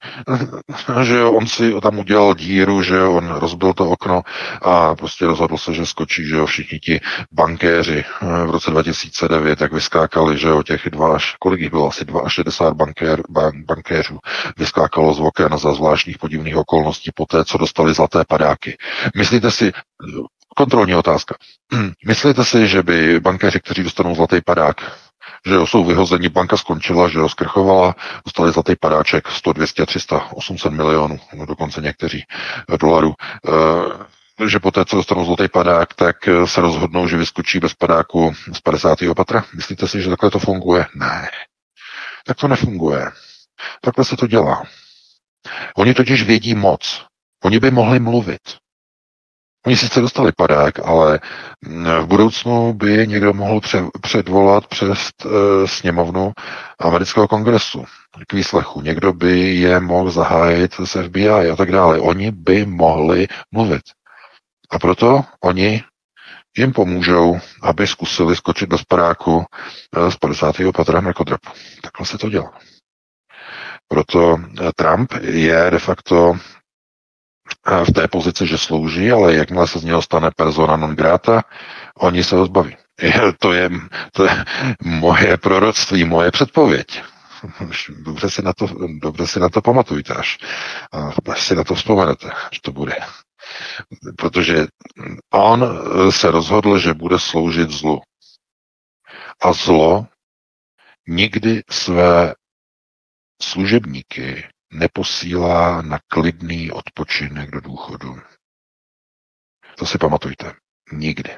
že jo, on si tam udělal díru, že jo, on rozbil to okno a prostě rozhodl se, že skočí, že jo, všichni ti bankéři v roce dva tisíce devět, jak vyskákali, že jo, těch dva až, kolik jich bylo, asi šedesát dva bankér, bank, bankéřů vyskákalo z oken za zvláštních podivných okolností poté, co dostali zlaté padáky. Myslíte si, kontrolní otázka. Myslíte si, že by bankéři, kteří dostanou zlatý padák, že jo, jsou vyhozeni, banka skončila, že jo, zkrchovala, dostali zlatý padáček sto, dvě stě, tři sta, osm set milionů, no dokonce někteří dolarů, e, že poté, co dostanou zlatý padák, tak se rozhodnou, že vyskočí bez padáku z padesátého patra? Myslíte si, že takhle to funguje? Ne. Tak to nefunguje. Takhle se to dělá. Oni totiž vědí moc. Oni by mohli mluvit. Oni sice dostali padák, ale v budoucnu by někdo mohl předvolat přes e, sněmovnu amerického kongresu k výslechu. Někdo by je mohl zahájit z F B I a tak dále. Oni by mohli mluvit. A proto oni jim pomůžou, aby zkusili skočit do spadáku z padesátého patra mrakodrapu. Takhle se to dělá. Proto Trump je de facto v té pozici, že slouží, ale jakmile se z něho stane persona non grata, oni se ho zbaví. To je, to je moje proroctví, moje předpověď. Dobře si na to, dobře si na to pamatujte, až, až si na to vzpomenete, až to bude. Protože on se rozhodl, že bude sloužit zlu. A zlo nikdy své služebníky neposílá na klidný odpočinek do důchodu. To si pamatujte. Nikdy.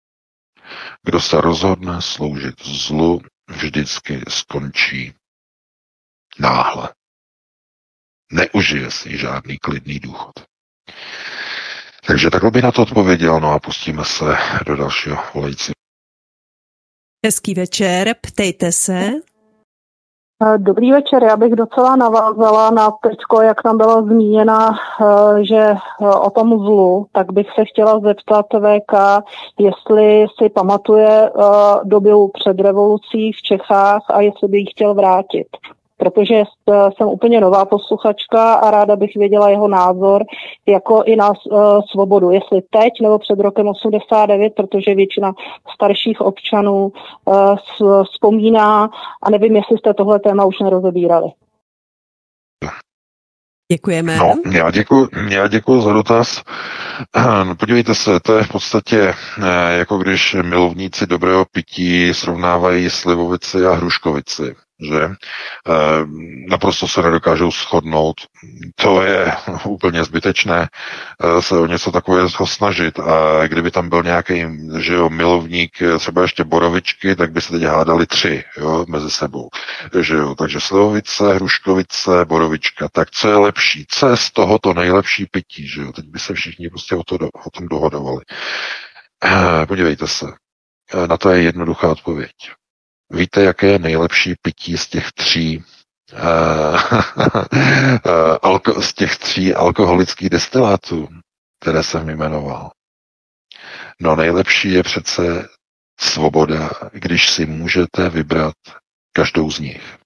Kdo se rozhodne sloužit zlu, vždycky skončí náhle. Neužije si žádný klidný důchod. Takže takhle by na to odpověděl, no a pustíme se do dalšího volající. Hezký večer, ptejte se. Dobrý večer, já bych docela navázala na teďko, jak tam byla zmíněna, že o tom zlu, tak bych se chtěla zeptat V K, jestli si pamatuje dobu před revolucí v Čechách a jestli by ji chtěl vrátit. Protože jsem úplně nová posluchačka a ráda bych věděla jeho názor jako i na uh, svobodu. Jestli teď nebo před rokem osmdesát devět, protože většina starších občanů uh, vzpomíná a nevím, jestli jste tohle téma už nerozebírali. Děkujeme. No, já děkuji, já děkuji za dotaz. Podívejte se, to je v podstatě jako když milovníci dobrého pití srovnávají slivovici a hruškovici. Že e, naprosto se nedokážou shodnout. To je úplně zbytečné e, se o něco takového snažit. A kdyby tam byl nějaký, že jo, milovník třeba ještě borovičky, tak by se teď hádali tři, jo, mezi sebou. Že jo, takže slivovice, hruškovice, borovička. Tak co je lepší? Co je z toho to nejlepší pití, že jo? Teď by se všichni prostě o, to, o tom dohodovali. E, podívejte se. E, na to je jednoduchá odpověď. Víte, jaké je nejlepší pití z těch tří uh, uh, alko, z těch tří alkoholických destilátů, které jsem jmenoval? No nejlepší je přece svoboda, když si můžete vybrat každou z nich.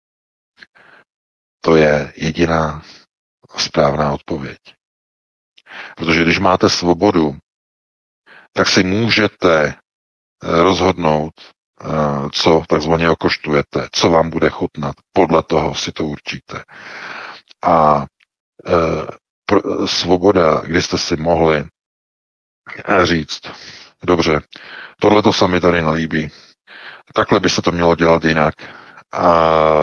To je jediná správná odpověď. Protože když máte svobodu, tak si můžete rozhodnout, co takzvaně okoštujete, co vám bude chutnat. Podle toho si to určíte. A e, svoboda, kdy jste si mohli říct, dobře, tohle to se mi tady nelíbí, takhle by se to mělo dělat jinak. A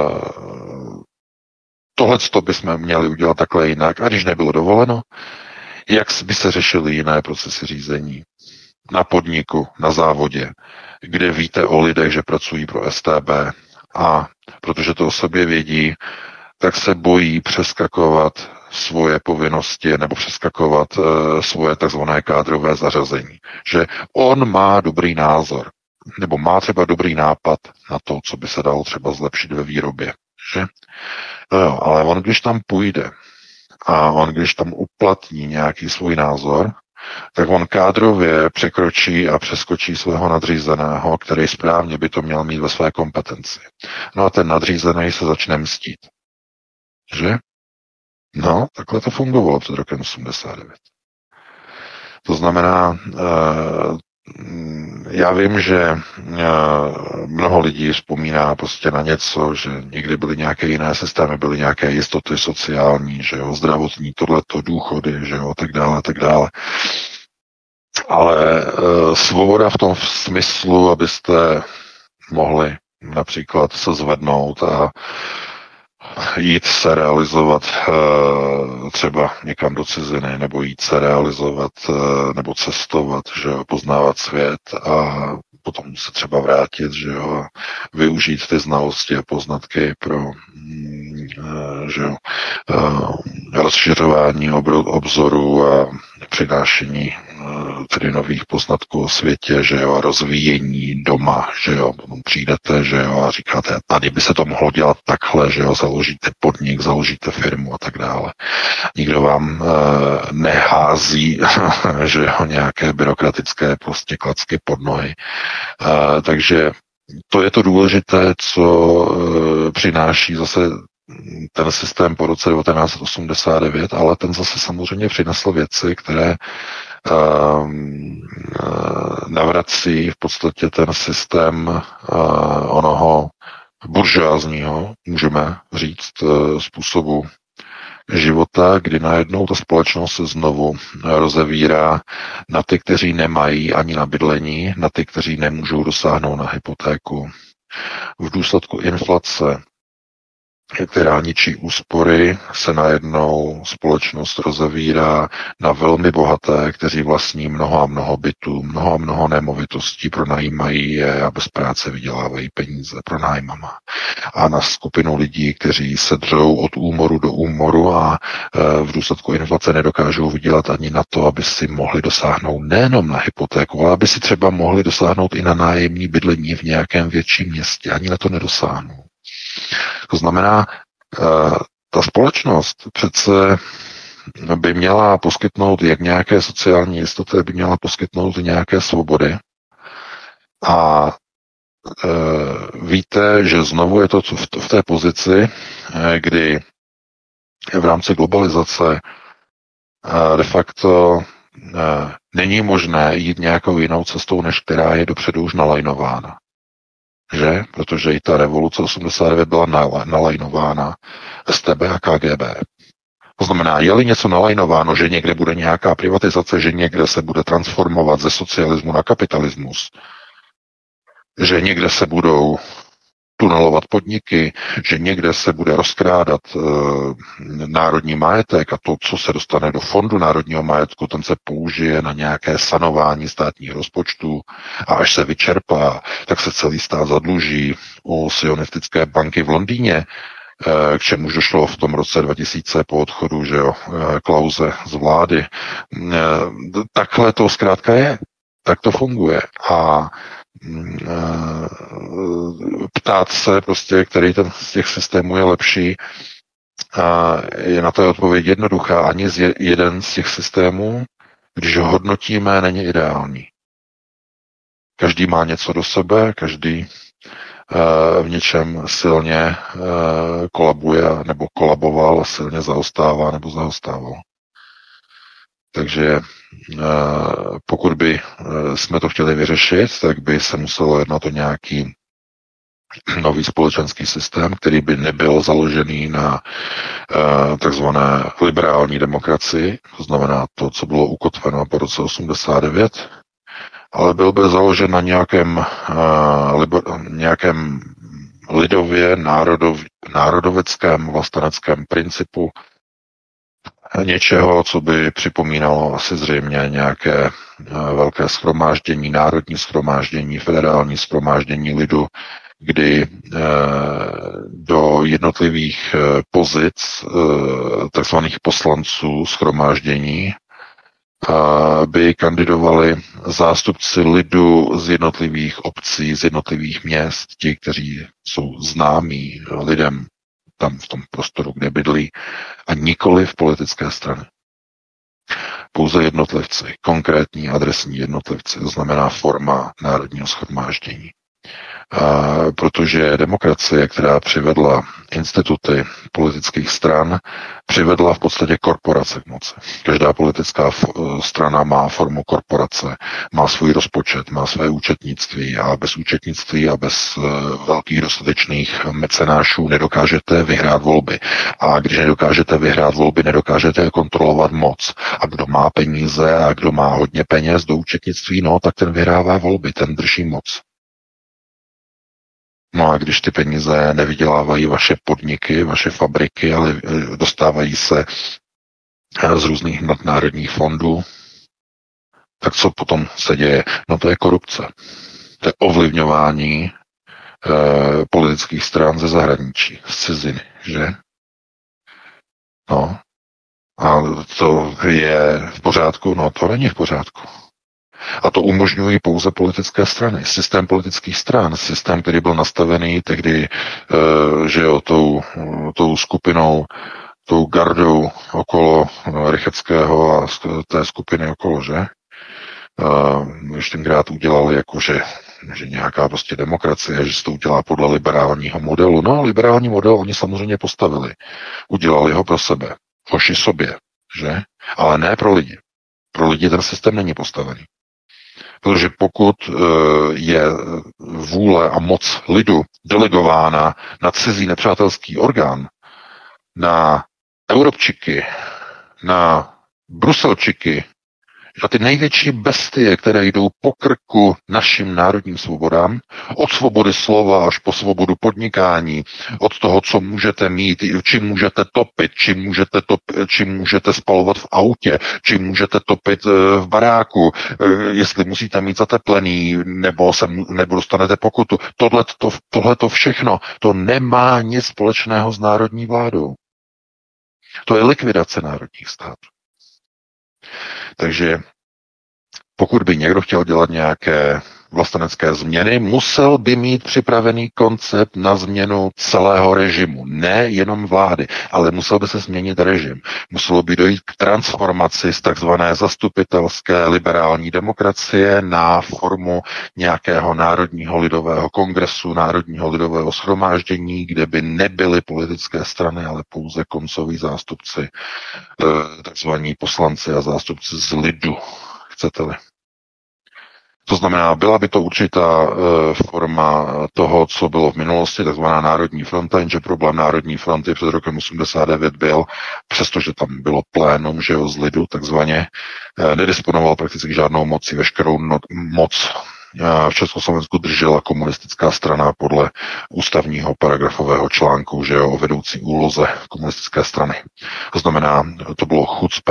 tohle to bychom měli udělat takhle jinak. A když nebylo dovoleno, jak by se řešily jiné procesy řízení? Na podniku, na závodě, kde víte o lidech, že pracují pro S T B a protože to o sobě vědí, tak se bojí přeskakovat svoje povinnosti nebo přeskakovat uh, svoje takzvané kádrové zařazení. Že on má dobrý názor nebo má třeba dobrý nápad na to, co by se dalo třeba zlepšit ve výrobě. Že? No jo, ale on, když tam půjde a on, když tam uplatní nějaký svůj názor, tak on kádrově překročí a přeskočí svého nadřízeného, který správně by to měl mít ve své kompetenci. No a ten nadřízený se začne mstít. Že? No, takhle to fungovalo před rokem osmdesát devět. To znamená, já vím, že mnoho lidí vzpomíná prostě na něco, že někdy byly nějaké jiné systémy, byly nějaké jistoty sociální, že jo, zdravotní, tohleto, důchody, že jo, tak dále, tak dále. Ale svoboda v tom smyslu, abyste mohli například se zvednout a jít se realizovat třeba někam do ciziny, nebo jít se realizovat, nebo cestovat, že jo, poznávat svět a potom se třeba vrátit, že jo, a využít ty znalosti a poznatky pro, že jo, rozšiřování obzoru a přinášení tedy nových poznatků o světě, že jo, a rozvíjení doma, že jo, potom přijdete, že jo, a říkáte, tady by se to mohlo dělat takhle, že jo, založíte podnik, založíte firmu a tak dále. Nikdo vám e, nehází, že jo, nějaké byrokratické prostě klacky pod nohy. E, takže to je to důležité, co e, přináší zase ten systém po roce devatenáct set osmdesát devět, ale ten zase samozřejmě přinesl věci, které uh, navrací v podstatě ten systém uh, onoho buržoázního, můžeme říct, uh, způsobu života, kdy najednou ta společnost se znovu rozevírá na ty, kteří nemají ani na bydlení, na ty, kteří nemůžou dosáhnout na hypotéku. V důsledku inflace, která ničí úspory, se najednou společnost rozevírá na velmi bohaté, kteří vlastní mnoho a mnoho bytů, mnoho a mnoho nemovitostí, pronajímají je a bez práce vydělávají peníze pronájmama. A na skupinu lidí, kteří se dřou od úmoru do úmoru a e, v důsledku inflace nedokážou vydělat ani na to, aby si mohli dosáhnout nejenom na hypotéku, ale aby si třeba mohli dosáhnout i na nájemní bydlení v nějakém větším městě. Ani na to nedosáhnou. To znamená, ta společnost přece by měla poskytnout jak nějaké sociální jistoty, by měla poskytnout nějaké svobody. A e, víte, že znovu je to v té pozici, kdy v rámci globalizace de facto není možné jít nějakou jinou cestou, než která je dopředu už nalajnována. Že? Protože i ta revoluce osmdesát devět byla nalajnována S T B a K G B. To znamená, je-li něco nalajnováno, že někde bude nějaká privatizace, že někde se bude transformovat ze socialismu na kapitalismus, že někde se budou tunelovat podniky, že někde se bude rozkrádat e, národní majetek a to, co se dostane do fondu národního majetku, ten se použije na nějaké sanování státních rozpočtů a až se vyčerpá, tak se celý stát zadluží u sionistické banky v Londýně, e, k čemuž došlo v tom roce dva tisíce po odchodu, že jo, Klause z vlády. E, takhle to zkrátka je. Tak to funguje. A ptát se prostě, který ten z těch systémů je lepší, a je na to odpověď jednoduchá. Ani z jeden z těch systémů, když ho hodnotíme, není ideální. Každý má něco do sebe, každý v něčem silně kolabuje nebo kolaboval a silně zaostává nebo zaostával. Takže pokud by jsme to chtěli vyřešit, tak by se muselo jednat o nějaký nový společenský systém, který by nebyl založený na takzvané liberální demokracii, to znamená to, co bylo ukotveno po roce osmdesát devět, ale byl by založen na nějakém, liber, nějakém lidově národov, národoveckém vlasteneckém principu něčeho, co by připomínalo asi zřejmě nějaké velké shromáždění, národní shromáždění, federální shromáždění lidu, kdy do jednotlivých pozic takzvaných poslanců shromáždění by kandidovali zástupci lidu z jednotlivých obcí, z jednotlivých měst, ti, kteří jsou známí lidem tam v tom prostoru, kde bydlí, a nikoli v politické strany. Pouze jednotlivci, konkrétní adresní jednotlivci, to znamená forma národního shromáždění. A protože demokracie, která přivedla instituty politických stran, přivedla v podstatě korporace k moci. Každá politická strana má formu korporace, má svůj rozpočet, má své účetnictví a bez účetnictví a bez velkých dostatečných mecenášů nedokážete vyhrát volby. A když nedokážete vyhrát volby, nedokážete kontrolovat moc. A kdo má peníze a kdo má hodně peněz do účetnictví, no, tak ten vyhrává volby, ten drží moc. No a když ty peníze nevydělávají vaše podniky, vaše fabriky, ale dostávají se z různých nadnárodních fondů, tak co potom se děje? No to je korupce. To je ovlivňování e, politických stran ze zahraničí, z ciziny, že? No. A to je v pořádku? No to není v pořádku. A to umožňují pouze politické strany. Systém politických stran, systém, který byl nastavený tehdy, že jo, tou, tou skupinou, tou gardou okolo Rycheckého a té skupiny okolo, že? Už tenkrát udělali jako, že, že nějaká prostě demokracie, že se to udělá podle liberálního modelu. No, liberální model oni samozřejmě postavili. Udělali ho pro sebe. Hoši sobě, že? Ale ne pro lidi. Pro lidi ten systém není postavený. Protože pokud je vůle a moc lidu delegována na cizí nepřátelský orgán, na Evropčiky, na Bruselčiky, na ty největší bestie, které jdou po krku našim národním svobodám, od svobody slova až po svobodu podnikání, od toho, co můžete mít, čím můžete topit, čím můžete, topit, čím můžete spalovat v autě, čím můžete topit v baráku, jestli musíte mít zateplený, nebo, se, nebo dostanete pokutu. Tohleto, tohleto všechno, to nemá nic společného s národní vládou. To je likvidace národních států. Takže pokud by někdo chtěl dělat nějaké vlastenecké změny, musel by mít připravený koncept na změnu celého režimu. Ne jenom vlády, ale musel by se změnit režim. Muselo by dojít k transformaci z takzvané zastupitelské liberální demokracie na formu nějakého národního lidového kongresu, národního lidového shromáždění, kde by nebyly politické strany, ale pouze koncoví zástupci, takzvaní poslanci a zástupci z lidu, chcete-li. To znamená, byla by to určitá e, forma toho, co bylo v minulosti, takzvaná Národní fronta, jenže problém Národní fronty před rokem osmdesát devět byl, přestože tam bylo plénum, že jo, z lidu, takzvaně, e, nedisponoval prakticky žádnou mocí, veškerou no, moc e, v Československu držela komunistická strana podle ústavního paragrafového článku, že jo, o vedoucí úloze komunistické strany. To znamená, to bylo chucpe.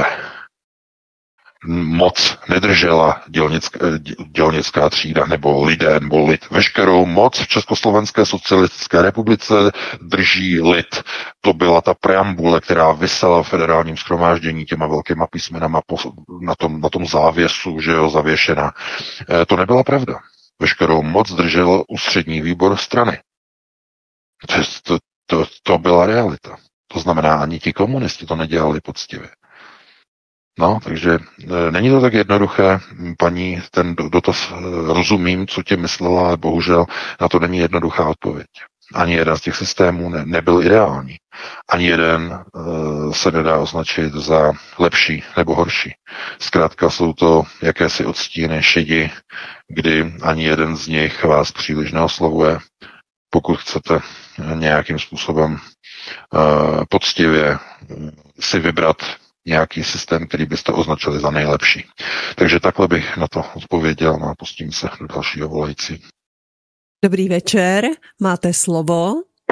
Moc nedržela dělnická, dělnická třída nebo lidé nebo lid. Veškerou moc v Československé socialistické republice drží lid. To byla ta preambule, která visela v federálním shromáždění těma velkýma písmenama na tom, na tom závěsu, že jo, zavěšena. E, to nebyla pravda. Veškerou moc držel ústřední výbor strany. To, to, to, to byla realita. To znamená, ani ti komunisti to nedělali poctivě. No, takže e, není to tak jednoduché, paní, ten dotaz e, rozumím, co tě myslela, ale bohužel na to není jednoduchá odpověď. Ani jeden z těch systémů ne, nebyl ideální. ani jeden se nedá označit za lepší nebo horší. Zkrátka jsou to jakési odstíny šedi, kdy ani jeden z nich vás příliš neoslovuje. Pokud chcete nějakým způsobem poctivě si vybrat nějaký systém, který byste označili za nejlepší. Takže takhle bych na to odpověděl a pustím se do dalšího volající. Dobrý večer, máte slovo.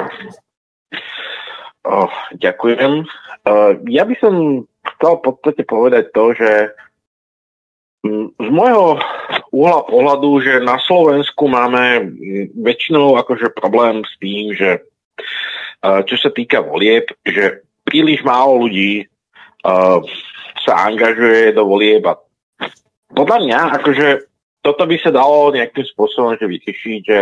Oh, ďakujem. Uh, ja by som chcel v podstate povedať to, že z môjho uhla pohľadu, že na Slovensku máme väčšinou akože problém s tým, že uh, čo sa týka volieb, že príliš málo ľudí uh, sa angažuje do volieb a podľa mňa akože toto by sa dalo nejakým spôsobom že vytiešiť, že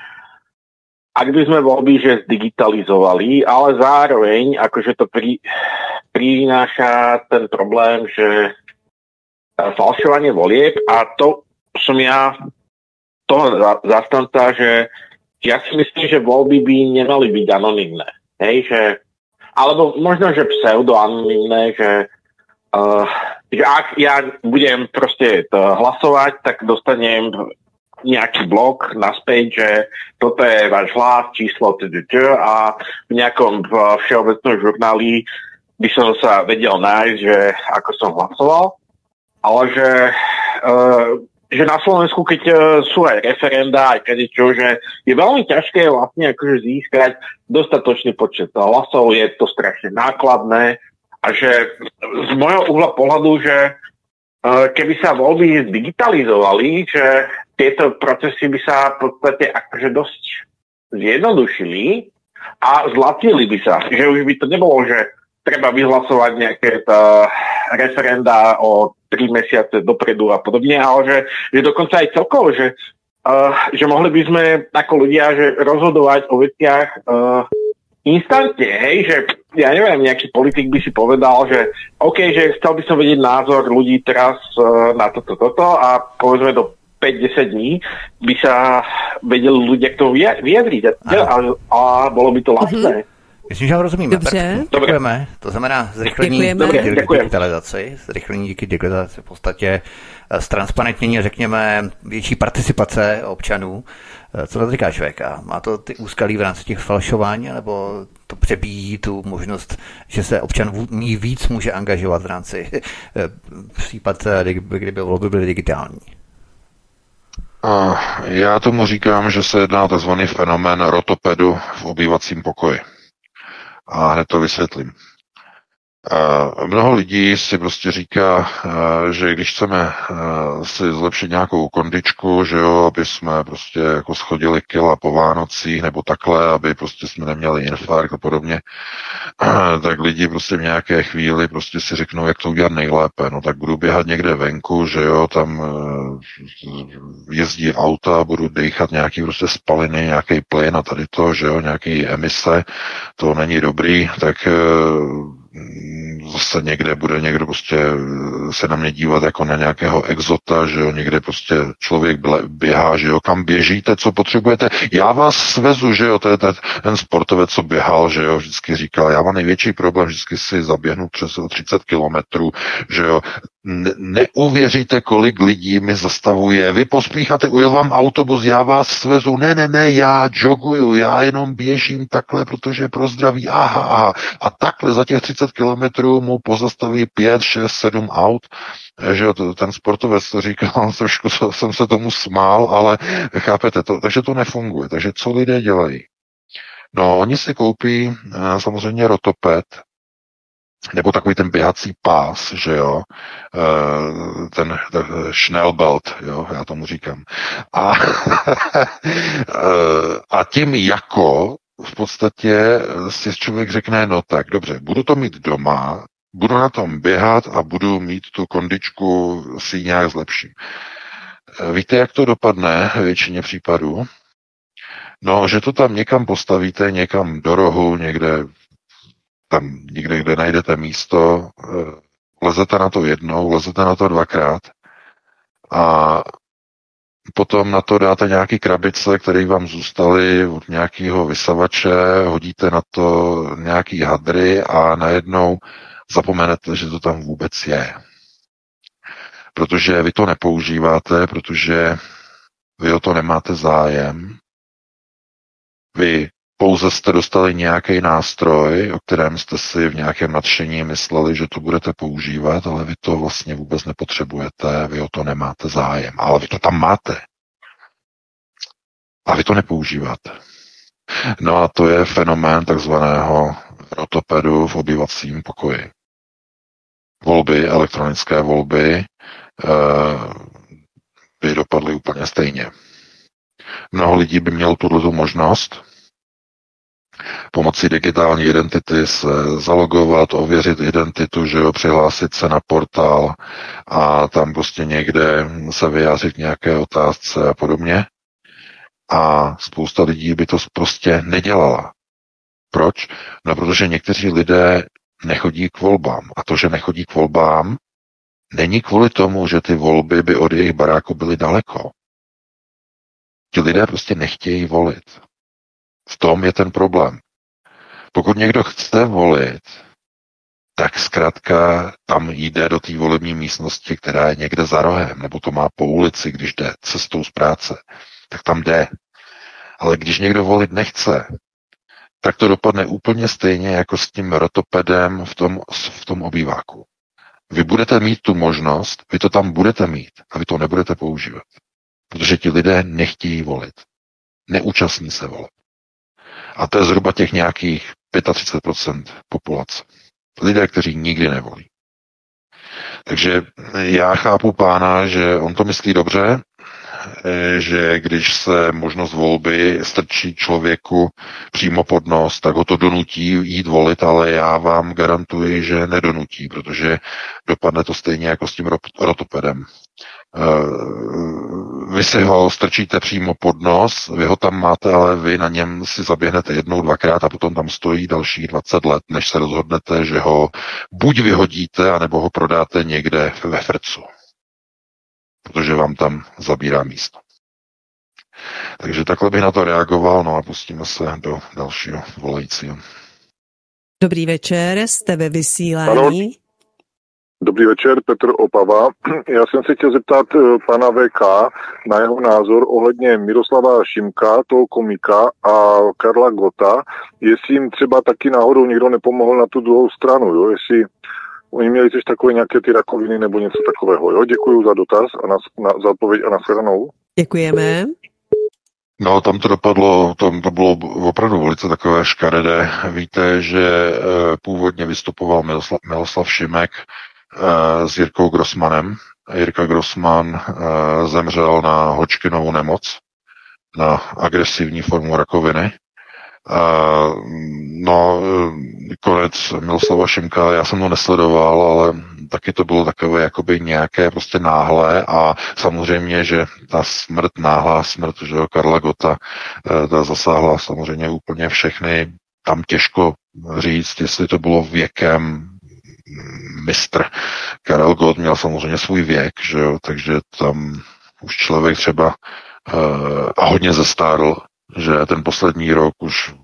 ak by sme voľby že zdigitalizovali, ale zároveň akože to pri, prináša ten problém, že falšovanie volieb a to som ja toho zastanca, že ja si myslím, že voľby by nemali byť anonymné. Hej, že, alebo možno, že pseudo-anonymné, že, uh, že ak ja budem proste hlasovať, tak dostanem nejaký blok naspäť, že toto je váš hlas, číslo a v nejakom všeobecnom žurnáli by som sa vedel nájsť, že ako som hlasoval. Ale že, uh, že na Slovensku, keď uh, sú aj referenda, aj kadečo, že je veľmi ťažké vlastne akože získať dostatočný počet hlasov, je to strašne nákladné a že z môjho uhla pohľadu, že uh, keby sa voľby digitalizovali, že tieto procesy by sa v podstate akože dosť zjednodušili a zlacnili by sa. Že už by to nebolo, že treba vyhlasovať nejaké tá referenda o tri mesiace dopredu a podobne, ale že, že dokonca aj celkovo, že, uh, že mohli by sme ako ľudia že rozhodovať o veciach uh, instantne, hej, že ja neviem, nejaký politik by si povedal, že OK, že chcel by som vedieť názor ľudí teraz uh, na toto, toto a povedzme do päť desať dní by sa vedeli ľudia k tomu vyjadriť a, a, a bolo by to lacné. Myslím, že ho rozumíme. Dobře. Děkujeme. To znamená zrychlení digitalizaci, zrychlení díky digitalizaci v podstatě ztransparentnění, řekněme, větší participace občanů. Co to říká Švéka? Má to ty úskalí v rámci těch falšování, nebo to přebíjí tu možnost, že se občan víc může angažovat v rámci případ, kdyby volby byly digitální? Já tomu říkám, že se jedná o tzv. Fenomén rotopedu v obývacím pokoji. A hned to vysvětlím. Uh, mnoho lidí si prostě říká, uh, že když chceme uh, si zlepšit nějakou kondičku, že jo, aby jsme prostě jako schodili kila po Vánocích nebo takhle, aby prostě jsme neměli infarkt a podobně, uh, tak lidi prostě v nějaké chvíli prostě si řeknou, jak to udělat nejlépe. No tak budu běhat někde venku, že jo, tam uh, jezdí auta, budu dýchat nějaký prostě spaliny, nějaký plyn a tady to, že jo, nějaký emise, to není dobrý, tak uh, zase někde bude někdo prostě se na mě dívat jako na nějakého exota, že jo, někde prostě člověk běhá, že jo, kam běžíte, co potřebujete, já vás svezu, že jo, to je ten sportovec, co běhal, že jo, vždycky říkal, já mám největší problém, vždycky si zaběhnu přes třicet kilometrů, že jo, ne- neuvěříte, kolik lidí mi zastavuje, vy pospícháte, ujel vám autobus, já vás svezu, ne, ne, ne, já joguju, já jenom běžím takhle, protože pro zdraví, aha, aha, a takhle za těch třicet kilometrů mu pozastaví pět, šest, sedm aut, že jo, ten sportovec to říkal, trošku jsem se tomu smál, ale chápete to, takže to nefunguje, takže co lidé dělají? No, oni si koupí samozřejmě rotoped, nebo takový ten běhací pás, že jo, ten, ten Schnellbelt, jo, já tomu říkám. A, a tím jako v podstatě si člověk řekne, no tak, dobře, budu to mít doma, budu na tom běhat a budu mít tu kondičku, si ji nějak zlepším. Víte, jak to dopadne v většině případů? No, že to tam někam postavíte, někam do rohu, někde tam někde, kde najdete místo, lezete na to jednou, lezete na to dvakrát a potom na to dáte nějaký krabice, které vám zůstaly od nějakého vysavače, hodíte na to nějaký hadry a najednou zapomenete, že to tam vůbec je. Protože vy to nepoužíváte, protože vy o to nemáte zájem. Vy pouze jste dostali nějaký nástroj, o kterém jste si v nějakém nadšení mysleli, že to budete používat, ale vy to vlastně vůbec nepotřebujete, vy o to nemáte zájem, ale vy to tam máte. A vy to nepoužíváte. No a to je fenomén takzvaného rotopedu v obývacím pokoji. Volby, elektronické volby e, by dopadly úplně stejně. Mnoho lidí by mělo tuto možnost pomocí digitální identity se zalogovat, ověřit identitu, že jo, přihlásit se na portál a tam prostě někde se vyjádřit nějaké otázce a podobně. A spousta lidí by to prostě nedělala. Proč? No, protože někteří lidé nechodí k volbám. A to, že nechodí k volbám, není kvůli tomu, že ty volby by od jejich baráku byly daleko. Ti lidé prostě nechtějí volit. V tom je ten problém. Pokud někdo chce volit, tak zkrátka tam jde do té volební místnosti, která je někde za rohem, nebo to má po ulici, když jde cestou z práce, tak tam jde. Ale když někdo volit nechce, tak to dopadne úplně stejně jako s tím rotopedem v tom, v tom obýváku. Vy budete mít tu možnost, vy to tam budete mít a vy to nebudete používat. Protože ti lidé nechtějí volit. Neúčastní se voleb. A to je zhruba těch nějakých třicet pět procent populace. Lidé, kteří nikdy nevolí. Takže já chápu pána, že on to myslí dobře, že když se možnost volby strčí člověku přímo pod nos, tak ho to donutí jít volit, ale já vám garantuji, že nedonutí, protože dopadne to stejně jako s tím rotopedem. Vy si ho strčíte přímo pod nos, vy ho tam máte, ale vy na něm si zaběhnete jednou, dvakrát a potom tam stojí dalších dvacet let, než se rozhodnete, že ho buď vyhodíte, anebo ho prodáte někde ve frcu. Protože vám tam zabírá místo. Takže takhle bych na to reagoval, no a pustíme se do dalšího volajícího. Dobrý večer, jste ve vysílání. Ano. Dobrý večer, Petr Opava. Já jsem se chtěl zeptat pana V K na jeho názor ohledně Miroslava Šimka, toho komika, a Karla Gotta, jestli jim třeba taky náhodou někdo nepomohl na tu druhou stranu, jo? Jestli oni měli też takové nějaké ty rakoviny nebo něco takového. Jo? Děkuji za dotaz a na, na, za odpověď a nashledanou. Děkujeme. No, tam to dopadlo, tam to bylo opravdu velice takové škaredé. Víte, že e, původně vystupoval Miroslav, Miroslav Šimek e, s Jirkou Grossmanem. Jirka Grossman e, zemřel na Hodgkinovu nemoc, na agresivní formu rakoviny. Uh, no, konec Miroslava Šimka, já jsem to nesledoval, ale taky to bylo takové jakoby nějaké prostě náhlé a samozřejmě, že ta smrt, náhlá smrt, že jo, Karla Gotta, ta zasáhla samozřejmě úplně všechny. Tam těžko říct, jestli to bylo věkem. Mistr Karel Gott měl samozřejmě svůj věk, že jo, takže tam už člověk třeba uh, a hodně zestárl, že ten poslední rok už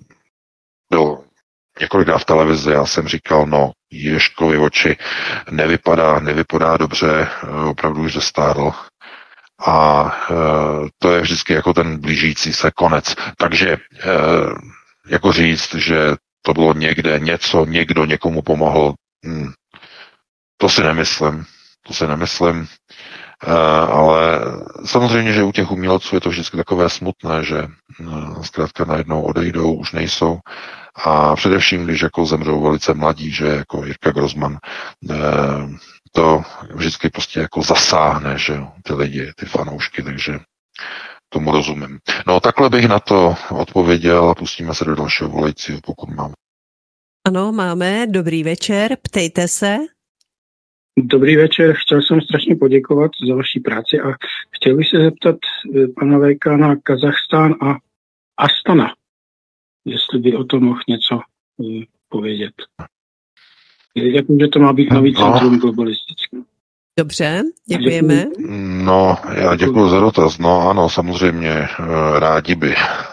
byl několikrát v televizi, já jsem říkal, no, Ježkovi oči nevypadá, nevypadá dobře, opravdu už zestárl. A e, to je vždycky jako ten blížící se konec. Takže e, jako říct, že to bylo někde něco, někdo někomu pomohl, hm, to si nemyslím. To si nemyslím. Uh, ale samozřejmě, že u těch umělců je to vždycky takové smutné, že uh, zkrátka najednou odejdou, už nejsou. A především, když jako zemřou velice mladí, že jako Jirka Grossman, uh, to vždycky prostě jako zasáhne, že ty lidi, ty fanoušky, takže tomu rozumím. No takhle bych na to odpověděl a pustíme se do dalšího volajícího, pokud mám. Ano, máme. Dobrý večer, ptejte se. Dobrý večer, chtěl jsem strašně poděkovat za vaši práci a chtěl bych se zeptat pana V K na Kazachstán a Astana, jestli by o tom mohl něco povědět. Jakože to má být nový centrum globalistický. Dobře, děkujeme. No, já děkuji za dotaz. No ano, samozřejmě, rádi by.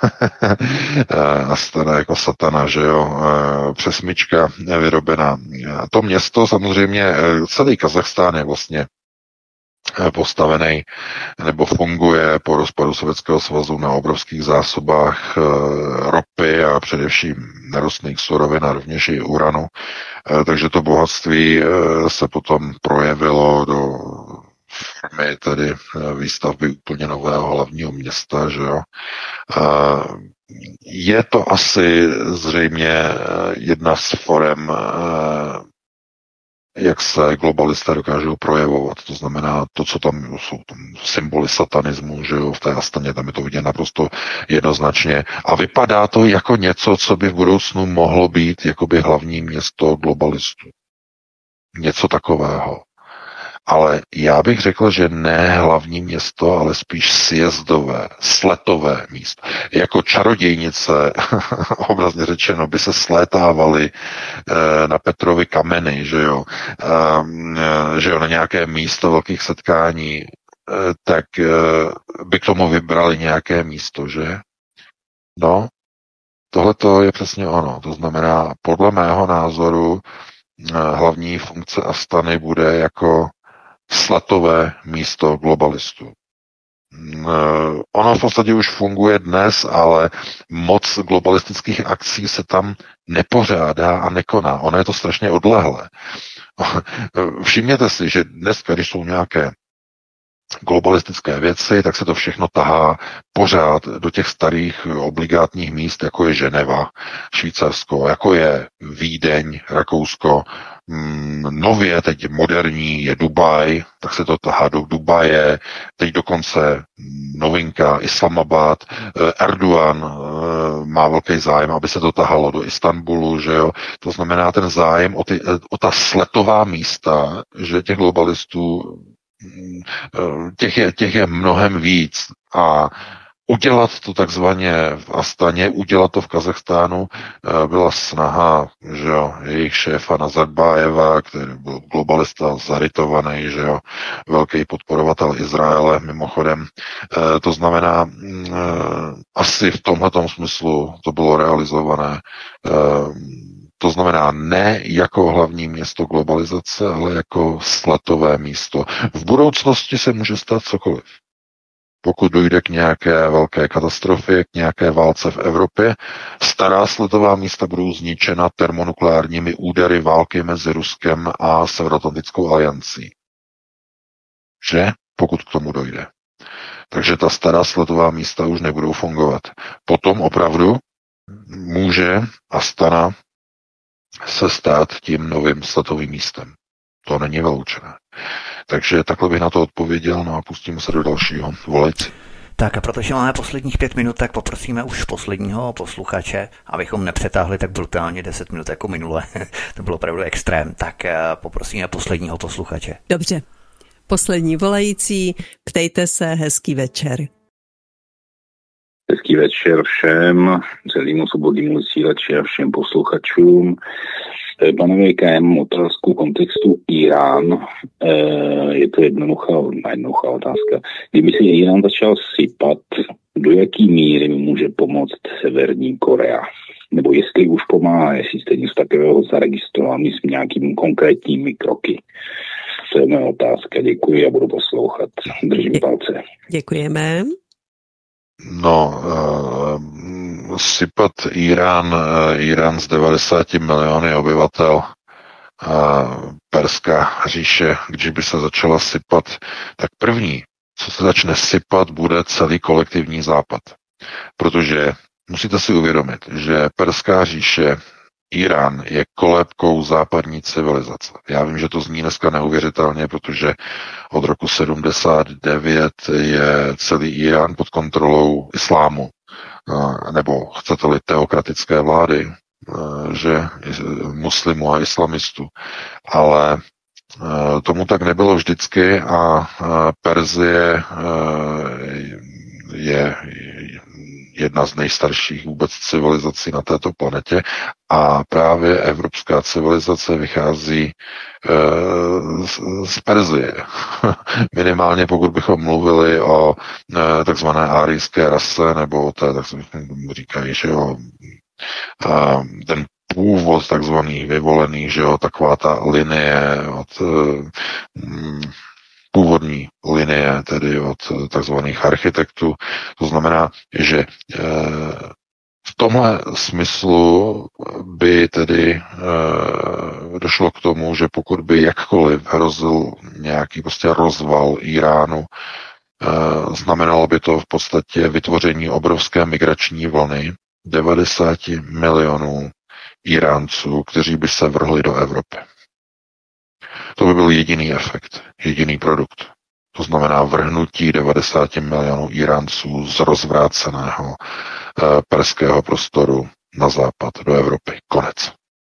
Astana jako satana, že jo, přesmička vyrobená. To město samozřejmě, celý Kazachstán je vlastně postavený nebo funguje po rozpadu Sovětského svazu na obrovských zásobách ropy a především nerostných surovin a rovněž i uranu. Takže to bohatství se potom projevilo do formy tedy výstavby úplně nového hlavního města, že jo. Je to asi zřejmě jedna z forem, jak se globalisté dokážou projevovat. To znamená, to, co tam jsou tam symboly satanismu, že jo, v té Astaně, tam je to vidět naprosto jednoznačně. A vypadá to jako něco, co by v budoucnu mohlo být jakoby hlavní město globalistů. Něco takového. Ale já bych řekl, že ne hlavní město, ale spíš sjezdové, sletové místo. Jako čarodějnice, obrazně řečeno, by se slétávaly e, na Petrovy kameny, že jo, e, že jo, na nějaké místo velkých setkání, e, tak e, by k tomu vybrali nějaké místo, že? No, tohle to je přesně ono. To znamená, podle mého názoru, e, hlavní funkce Astany bude jako sletové místo globalistů. Ono v podstatě už funguje dnes, ale moc globalistických akcí se tam nepořádá a nekoná. Ono je to strašně odlehlé. Všimněte si, že dnes, když jsou nějaké globalistické věci, tak se to všechno tahá pořád do těch starých obligátních míst, jako je Ženeva, Švýcarsko, jako je Vídeň, Rakousko, nově, teď moderní je Dubaj, tak se to tahá do Dubaje, teď dokonce novinka Islamabad, Erdogan má velký zájem, aby se to tahalo do Istanbulu, že jo, to znamená ten zájem o, ty, o ta sletová místa, že těch globalistů těch je, těch je mnohem víc a udělat to takzvaně v Astaně, udělat to v Kazachstánu byla snaha, že jo, jejich šéfa Nazarbájeva, který byl globalista zarytovaný, že jo, velký podporovatel Izraele mimochodem. To znamená, asi v tomhletom smyslu to bylo realizované. To znamená ne jako hlavní město globalizace, ale jako sletové místo. V budoucnosti se může stát cokoliv. Pokud dojde k nějaké velké katastrofě, k nějaké válce v Evropě, stará sletová místa budou zničena termonukleárními údery války mezi Ruskem a Severoatlantickou aliancí. Že? Pokud k tomu dojde. Takže ta stará sletová místa už nebudou fungovat. Potom opravdu může Astana se stát tím novým sletovým místem. To není vyloučené. Takže takhle bych na to odpověděl, no a pustíme se do dalšího. Volejci. Tak a protože máme posledních pět minut, tak poprosíme už posledního posluchače, abychom nepřetáhli tak brutálně deset minut jako minule. To bylo opravdu extrém. Tak poprosíme posledního posluchače. Dobře. Poslední volající, ptejte se, hezký večer. Hezký večer všem, celému svobodnému vysílači a všem posluchačům. Pane V K, já mám otázku kontextu Irán. Je to jednoduchá, jednoduchá otázka. Kdyby si Irán začal sypat, do jaký míry může pomoct Severní Korea? Nebo jestli už pomáhá, jestli jste něco takového zaregistrovali s nějakými konkrétními kroky. To je moje otázka. Děkuji a budu poslouchat. Držím palce. Děkujeme. No, uh, sypat Irán, uh, Irán z devadesáti miliony obyvatel, uh, Perská říše, když by se začala sypat, tak první, co se začne sypat, bude celý kolektivní západ. Protože musíte si uvědomit, že Perská říše, Irán je kolébkou západní civilizace. Já vím, že to zní dneska neuvěřitelně, protože od roku sedmdesát devět je celý Irán pod kontrolou islámu, nebo chcete-li teokratické vlády, že muslimů a islamistů. Ale tomu tak nebylo vždycky a Perzie je jedna z nejstarších vůbec civilizací na této planetě a právě evropská civilizace vychází e, z, z Perzie. Minimálně pokud bychom mluvili o e, takzvané árijské rase, nebo o té, tak se říkají, že jo, a ten původ takzvaných vyvolených, že jo, taková ta linie od mm, původní linie, tedy od takzvaných architektů. To znamená, že e, v tomhle smyslu by tedy e, došlo k tomu, že pokud by jakkoliv hrozil nějaký prostě rozval Iránu, e, znamenalo by to v podstatě vytvoření obrovské migrační vlny devadesát milionů Iránců, kteří by se vrhli do Evropy. To by byl jediný efekt, jediný produkt. To znamená vrhnutí devadesát milionů Iránců z rozvráceného eh, perského prostoru na západ do Evropy. Konec.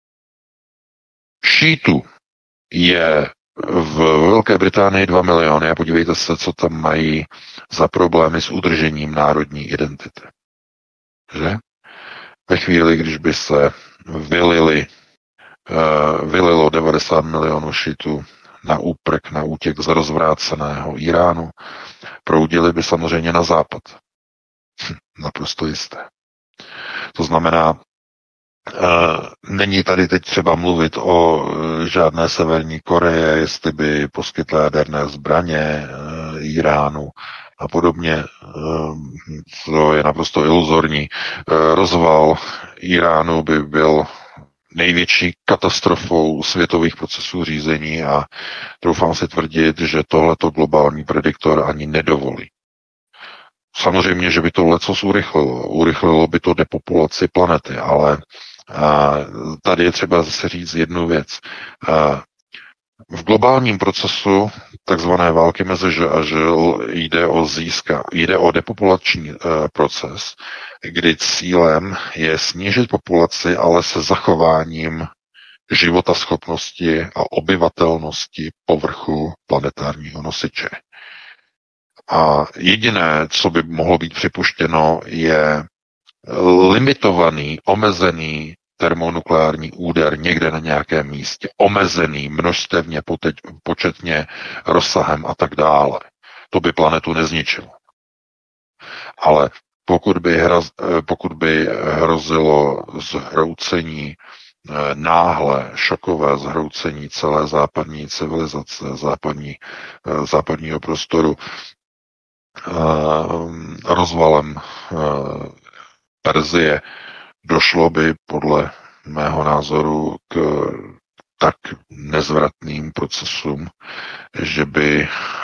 Šítů je v Velké Británii dva miliony a podívejte se, co tam mají za problémy s udržením národní identity. Že? Ve chvíli, když by se vylili, uh, vylilo devadesát milionů šitů na úprk, na útěk z rozvráceného Iránu, proudili by samozřejmě na západ. Hm, naprosto jisté. To znamená, uh, není tady teď třeba mluvit o uh, žádné Severní Koreje, jestli by poskytla jaderné zbraně uh, Iránu a podobně, to je naprosto iluzorní. Rozval Iránu by byl největší katastrofou světových procesů řízení a doufám si tvrdit, že tohleto globální prediktor ani nedovolí. Samozřejmě, že by to lecos urychlilo. Urychlilo by to depopulaci planety, ale tady je třeba zase říct jednu věc. V globálním procesu takzvané války mezi ž a žil jde o získa, jde o depopulační e, proces, kdy cílem je snížit populaci, ale se zachováním životaschopnosti a obyvatelnosti povrchu planetárního nosiče. A jediné, co by mohlo být připuštěno, je limitovaný, omezený termonukleární úder někde na nějakém místě, omezený množstevně, početně, rozsahem a tak dále. To by planetu nezničilo. Ale pokud by, hraz, pokud by hrozilo zhroucení, náhle šokové zhroucení celé západní civilizace, západní, západního prostoru rozvalem Perzie, došlo by podle mého názoru k tak nezvratným procesům, že by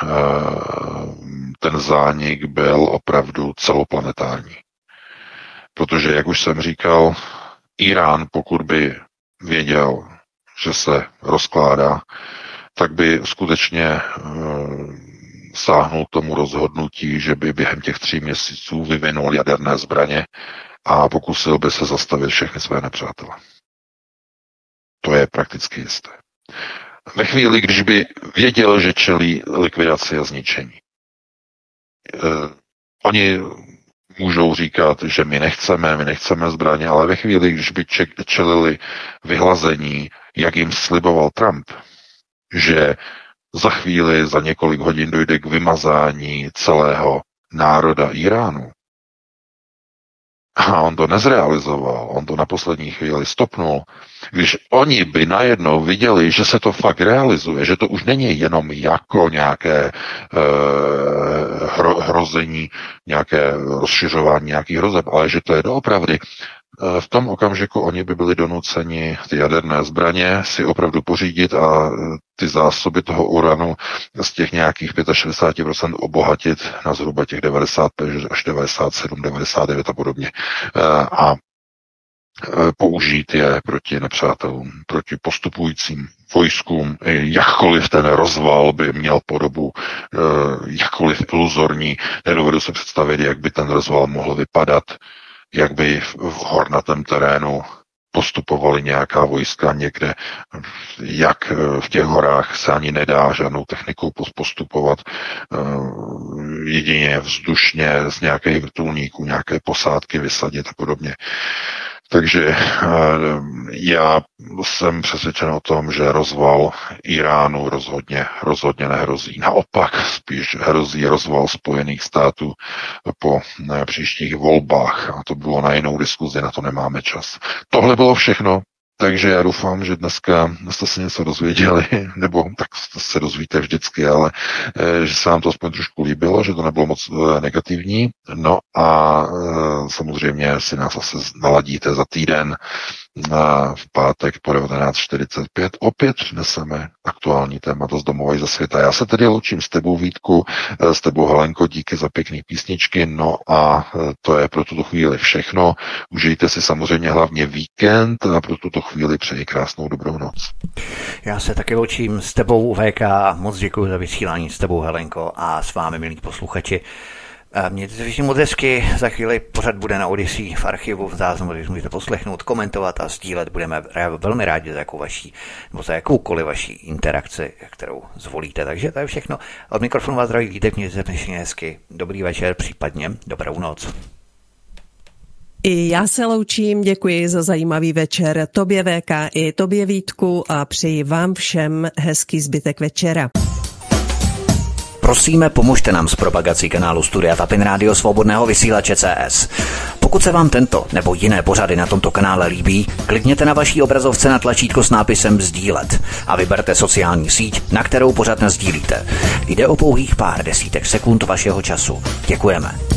ten zánik byl opravdu celoplanetární. Protože, jak už jsem říkal, Irán, pokud by věděl, že se rozkládá, tak by skutečně sáhnul k tomu rozhodnutí, že by během těch tří měsíců vyvinul jaderné zbraně a pokusil by se zastavit všechny své nepřátele. To je prakticky jisté. Ve chvíli, když by věděl, že čelí likvidaci a zničení. Eh, oni můžou říkat, že my nechceme, my nechceme zbraně, ale ve chvíli, když by čelili vyhlazení, jak jim sliboval Trump, že za chvíli, za několik hodin dojde k vymazání celého národa Iránu, a on to nezrealizoval, on to na poslední chvíli stopnul. Když oni by najednou viděli, že se to fakt realizuje, že to už není jenom jako nějaké e, hro, hrození, nějaké rozšiřování nějakých hrozeb, ale že to je doopravdy, e, v tom okamžiku oni by byli donuceni ty jaderné zbraně si opravdu pořídit a ty zásoby toho uranu z těch nějakých šedesát pět procent obohatit na zhruba těch devadesát pět až devadesát sedm, devadesát devět a podobně. A použít je proti nepřátelům, proti postupujícím vojskům, jakkoliv ten rozval by měl podobu jakkoliv iluzorní. Nedovedu se představit, jak by ten rozval mohl vypadat, jak by v hornatém terénu postupovali nějaká vojska někde, jak v těch horách se ani nedá žádnou technikou postupovat, jedině vzdušně z nějakých vrtulníků, nějaké posádky vysadit a podobně. Takže já jsem přesvědčen o tom, že rozval Iránu rozhodně, rozhodně nehrozí. Naopak spíš hrozí rozval Spojených států po příštích volbách. A to bylo na jinou diskuzi, na to nemáme čas. Tohle bylo všechno. Takže já doufám, že dneska jste se něco dozvěděli, nebo tak se dozvíte vždycky, ale že se vám to aspoň trošku líbilo, že to nebylo moc negativní. No a samozřejmě si nás asi naladíte za týden v pátek po devatenáct čtyřicet pět. Opět přineseme aktuální témata z domova i ze světa. Já se tedy loučím s tebou, Vítku, s tebou, Helenko, díky za pěkný písničky. No a to je pro tuto chvíli všechno. Užijte si samozřejmě hlavně víkend a pro tuto chvíli přeji krásnou dobrou noc. Já se taky loučím s tebou, V K, moc děkuji za vysílání s tebou, Helenko, a s vámi, milí posluchači. Mějte se všichni moc hezky, za chvíli pořad bude na Odyssey v archivu, v záznamu, když můžete poslechnout, komentovat a sdílet. Budeme velmi rádi za jakou vaší, nebo za jakoukoliv vaší interakci, kterou zvolíte. Takže to je všechno. Od mikrofonu vás zdraví Vítek, mějte se všichni hezky. Dobrý večer, případně dobrou noc. I já se loučím, děkuji za zajímavý večer tobě, V K, i tobě, Vítku, a přeji vám všem hezký zbytek večera. Prosíme, pomožte nám s propagací kanálu Studia Tapin Rádio Svobodného vysílače C S. Pokud se vám tento nebo jiné pořady na tomto kanále líbí, klikněte na vaší obrazovce na tlačítko s nápisem sdílet a vyberte sociální síť, na kterou pořad nasdílíte. Jde o pouhých pár desítek sekund vašeho času. Děkujeme.